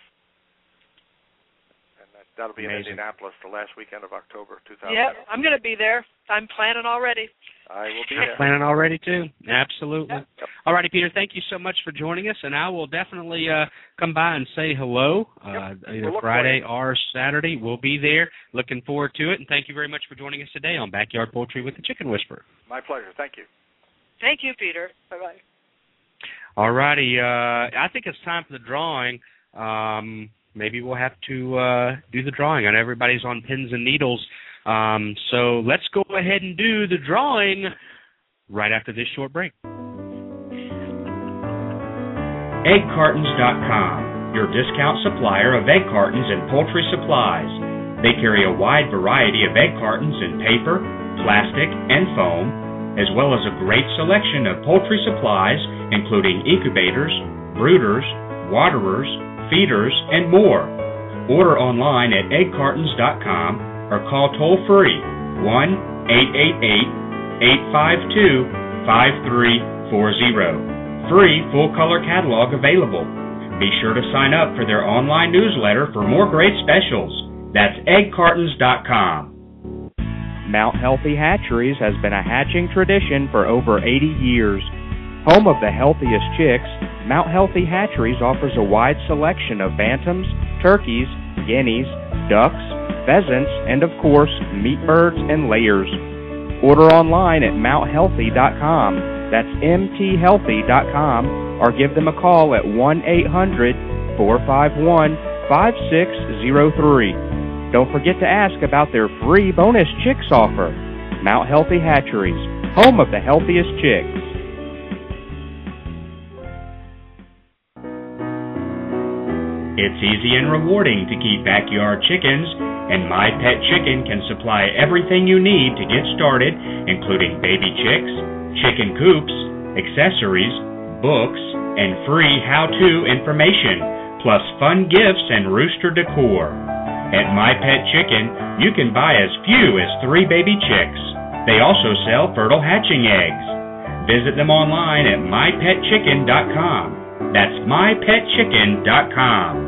and that, that'll be Amazing. in Indianapolis the last weekend of October two thousand. Yeah, I'm going to be there. I'm planning already. I will be I'm there. planning already, too. Absolutely. Yep. All righty, Peter, thank you so much for joining us, and I will definitely uh, come by and say hello uh, Yep. either We'll Friday or Saturday. We'll be there. Looking forward to it, and thank you very much for joining us today on Backyard Poultry with the Chicken Whisperer. My pleasure. Thank you. Thank you, Peter. Bye-bye. All righty. Uh, I think it's time for the drawing. Um, maybe we'll have to uh, do the drawing. I know everybody's on pins and needles. Um, so let's go ahead and do the drawing right after this short break. egg cartons dot com, your discount supplier of egg cartons and poultry supplies. They carry a wide variety of egg cartons in paper, plastic, and foam, as well as a great selection of poultry supplies, including incubators, brooders, waterers, feeders, and more. Order online at egg cartons dot com or call toll-free one eight eight eight, eight five two, five three four zero. Free full-color catalog available. Be sure to sign up for their online newsletter for more great specials. That's egg cartons dot com. Mount Healthy Hatcheries has been a hatching tradition for over eighty years. Home of the healthiest chicks, Mount Healthy Hatcheries offers a wide selection of bantams, turkeys, guineas, ducks, pheasants, and of course, meat birds and layers. Order online at mount healthy dot com. That's m t healthy dot com, or give them a call at one eight hundred, four five one, five six zero three. Don't forget to ask about their free bonus chicks offer. Mount Healthy Hatcheries, home of the healthiest chicks. It's easy and rewarding to keep backyard chickens, and My Pet Chicken can supply everything you need to get started, including baby chicks, chicken coops, accessories, books, and free how-to information, plus fun gifts and rooster decor. At My Pet Chicken, you can buy as few as three baby chicks. They also sell fertile hatching eggs. Visit them online at my pet chicken dot com. That's my pet chicken dot com.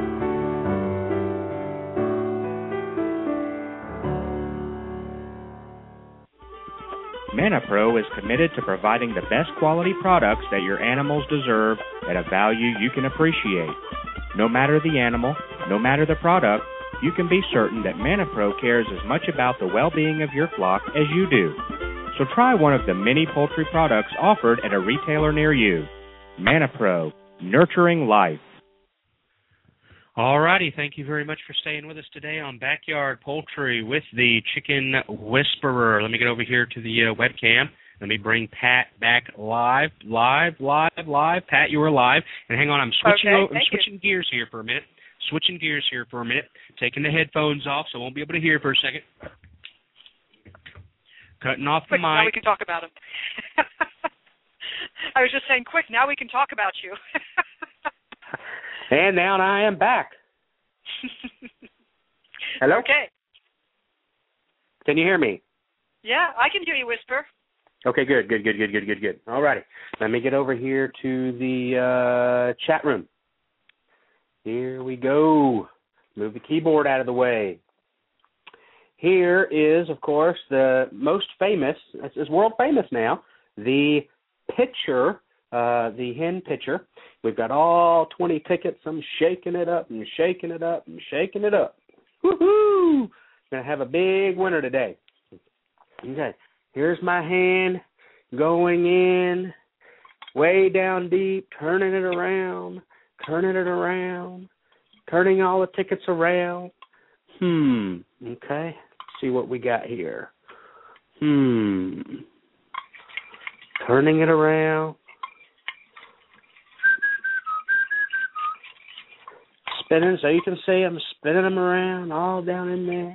ManaPro is committed to providing the best quality products that your animals deserve at a value you can appreciate. No matter the animal, no matter the product, you can be certain that ManaPro cares as much about the well-being of your flock as you do. So try one of the many poultry products offered at a retailer near you. ManaPro, nurturing life. All righty. Thank you very much for staying with us today on Backyard Poultry with the Chicken Whisperer. Let me get over here to the uh, webcam. Let me bring Pat back live, live, live, live. Pat, you are live. And hang on, I'm switching. Okay, o- I'm switching you. gears here for a minute. Switching gears here for a minute. Taking the headphones off, so I won't be able to hear for a second. Cutting off the Quick, now we mic. can talk about him. I was just saying, quick, now we can talk about you. And now I am back. Hello? Okay. Can you hear me? Yeah, I can hear you whisper. Okay, good, good, good, good, good, good, good. All righty. Let me get over here to the uh, chat room. Here we go. Move the keyboard out of the way. Here is, of course, the most famous, it's world famous now, the pitcher, uh, the hen pitcher. We've got all twenty tickets. I'm shaking it up and shaking it up and shaking it up. Woohoo! Going to have a big winner today. Okay, here's my hand going in, way down deep, turning it around, turning it around, turning all the tickets around. Hmm, okay, let's see what we got here. Hmm, turning it around. Spinning, so you can see I'm spinning them around, all down in there.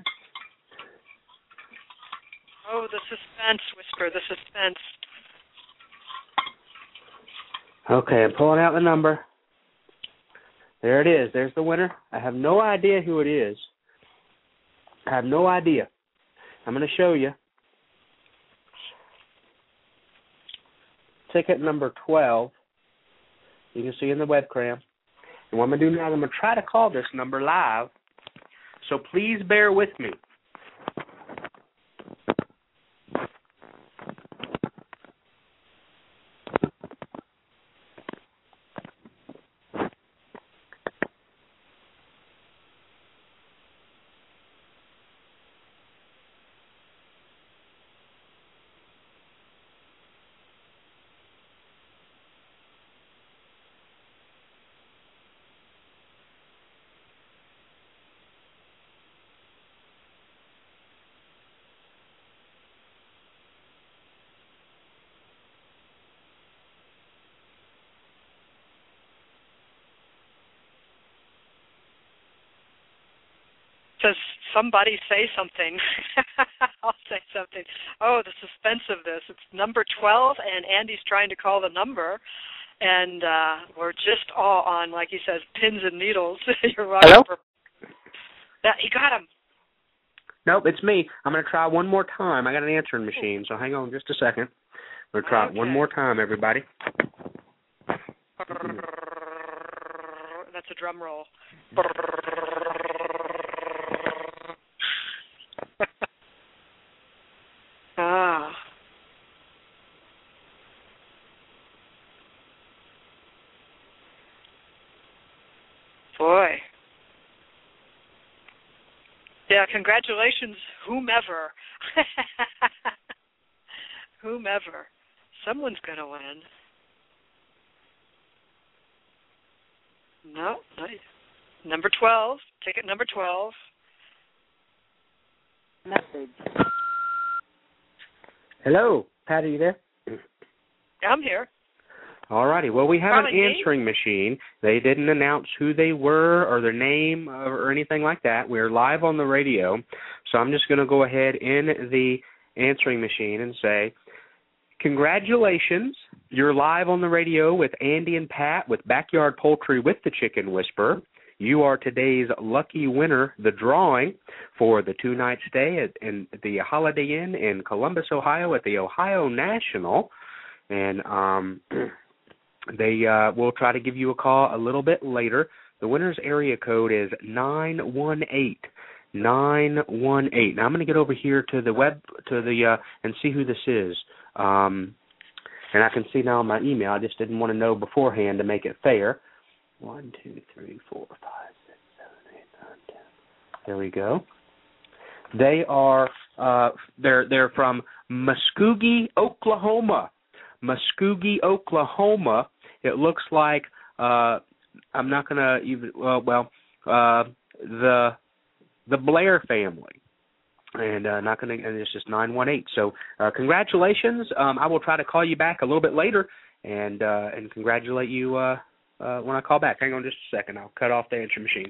Oh, the suspense, Whisper, the suspense. Okay, I'm pulling out the number. There it is. There's the winner. I have no idea who it is. I have no idea. I'm going to show you. Ticket number twelve. You can see in the webcam. And what I'm going to do now is I'm going to try to call this number live. So please bear with me. Does somebody say something? I'll say something. Oh, the suspense of this. It's number twelve, and Andy's trying to call the number, and uh, we're just all on, like he says, pins and needles. You're right. Hello? That, he got him. Nope, it's me. I'm going to try one more time. I got an answering machine, so hang on just a second. We're going to try okay. it one more time, everybody. That's a drum roll. ah. Boy. Yeah, congratulations, whomever. whomever. Someone's going to win. No, nice. Number twelve, ticket number twelve. Message. Hello, Pat, are you there? I'm here. All righty. Well, we have Calling an answering me? machine. They didn't announce who they were or their name or anything like that. We're live on the radio, so I'm just going to go ahead in the answering machine and say, congratulations. You're live on the radio with Andy and Pat with Backyard Poultry with the Chicken Whisperer. You are today's lucky winner, the drawing for the two-night stay at, in the Holiday Inn in Columbus, Ohio at the Ohio National. And um, they uh, will try to give you a call a little bit later. The winner's area code is nine one eight. nine one eight. Now I'm going to get over here to the web to the uh, and see who this is. Um, and I can see now in my email. I just didn't want to know beforehand to make it fair. One, two, three, four, five, six, seven, eight, nine, ten. There we go. They are uh, they're they're from Muskogee, Oklahoma. Muskogee, Oklahoma. It looks like uh, I'm not going to even uh, well uh, the the Blair family. And uh, not going to, and it's just nine one eight. So, uh, congratulations. Um, I will try to call you back a little bit later, and uh, and congratulate you uh, uh, when I call back. Hang on just a second. I'll cut off the answer machine.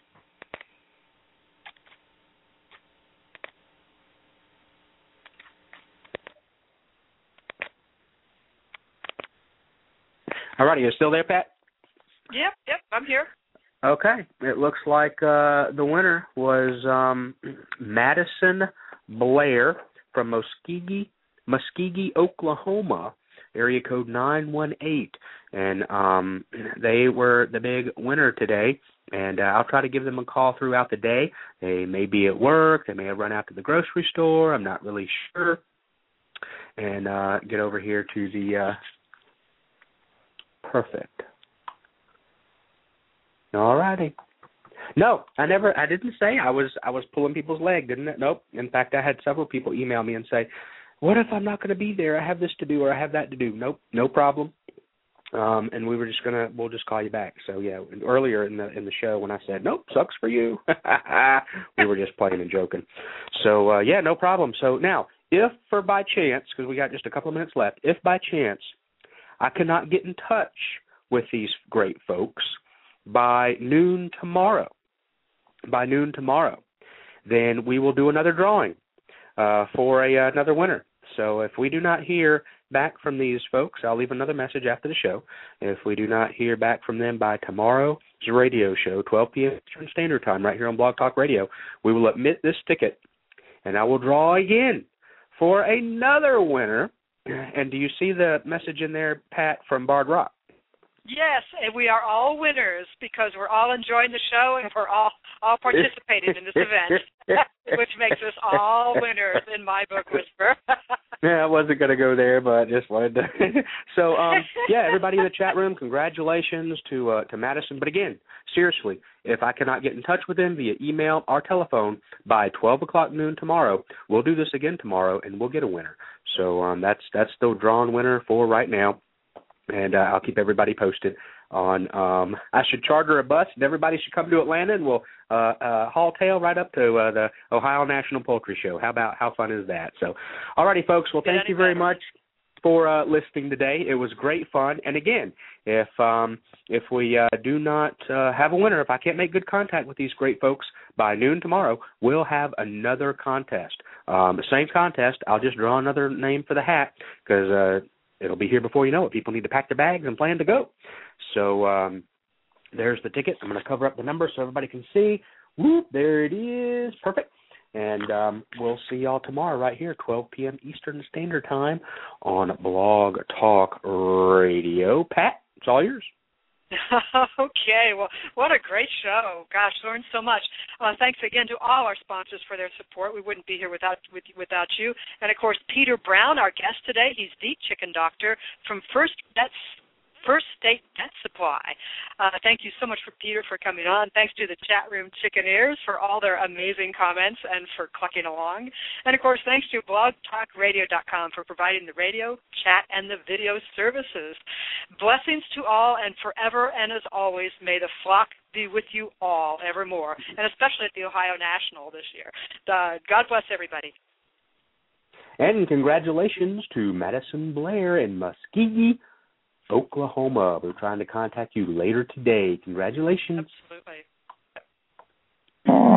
All righty, you still there, Pat? Yep, yep, I'm here. Okay. It looks like uh, the winner was um, Madison Blair from Muskogee, Muskogee, Oklahoma, area code nine one eight, and um, they were the big winner today. And uh, I'll try to give them a call throughout the day. They may be at work. They may have run out to the grocery store. I'm not really sure. And uh, get over here to the uh, perfect. All righty. No, I never. I didn't say I was. I was pulling people's leg, didn't it? Nope. In fact, I had several people email me and say, "What if I'm not going to be there? I have this to do, or I have that to do." Nope, no problem. Um, and we were just gonna. We'll just call you back. So yeah, earlier in the in the show when I said, "Nope, sucks for you," we were just playing and joking. So uh, yeah, no problem. So now, if for by chance, because we got just a couple of minutes left, if by chance I cannot get in touch with these great folks by noon tomorrow, by noon tomorrow, then we will do another drawing uh, for a, uh, another winner. So if we do not hear back from these folks, I'll leave another message after the show. If we do not hear back from them by tomorrow's radio show, twelve p.m. Eastern Standard Time, right here on Blog Talk Radio, we will admit this ticket, and I will draw again for another winner. And do you see the message in there, Pat, from Bard Rock? Yes, and we are all winners because we're all enjoying the show and we're all, all participating in this event, which makes us all winners in my book, Whisper. Yeah, I wasn't going to go there, but I just wanted to. So, um, yeah, everybody in the chat room, congratulations to uh, to Madison. But again, seriously, if I cannot get in touch with them via email or telephone by twelve o'clock noon tomorrow, we'll do this again tomorrow and we'll get a winner. So um, that's that's the drawn winner for right now. And uh, I'll keep everybody posted on, um, I should charter a bus and everybody should come to Atlanta and we'll uh, uh, haul tail right up to uh, the Ohio National Poultry Show. How about, how fun is that? So, all righty, folks. Well, thank you very much for uh, listening today. It was great fun. And again, if um, if we uh, do not uh, have a winner, if I can't make good contact with these great folks by noon tomorrow, we'll have another contest. Um, the same contest. I'll just draw another name for the hat because uh, it'll be here before you know it. People need to pack their bags and plan to go. So um, there's the ticket. I'm going to cover up the number so everybody can see. Whoop, there it is. Perfect. And um, we'll see y'all tomorrow right here, twelve p.m. Eastern Standard Time on Blog Talk Radio. Pat, it's all yours. Okay, well, what a great show. Gosh, learned so much. Uh, thanks again to all our sponsors for their support. We wouldn't be here without with, without you. And, of course, Peter Brown, our guest today. He's the chicken doctor from First Vets First State Vet Supply. Uh, thank you so much for Peter for coming on. Thanks to the chat room Chickeneers for all their amazing comments and for clucking along. And, of course, thanks to blog talk radio dot com for providing the radio, chat, and the video services. Blessings to all, and forever and as always, may the flock be with you all evermore, and especially at the Ohio National this year. Uh, God bless everybody. And congratulations to Madison Blair in Muskogee, Oklahoma. We're trying to contact you later today. Congratulations. Absolutely.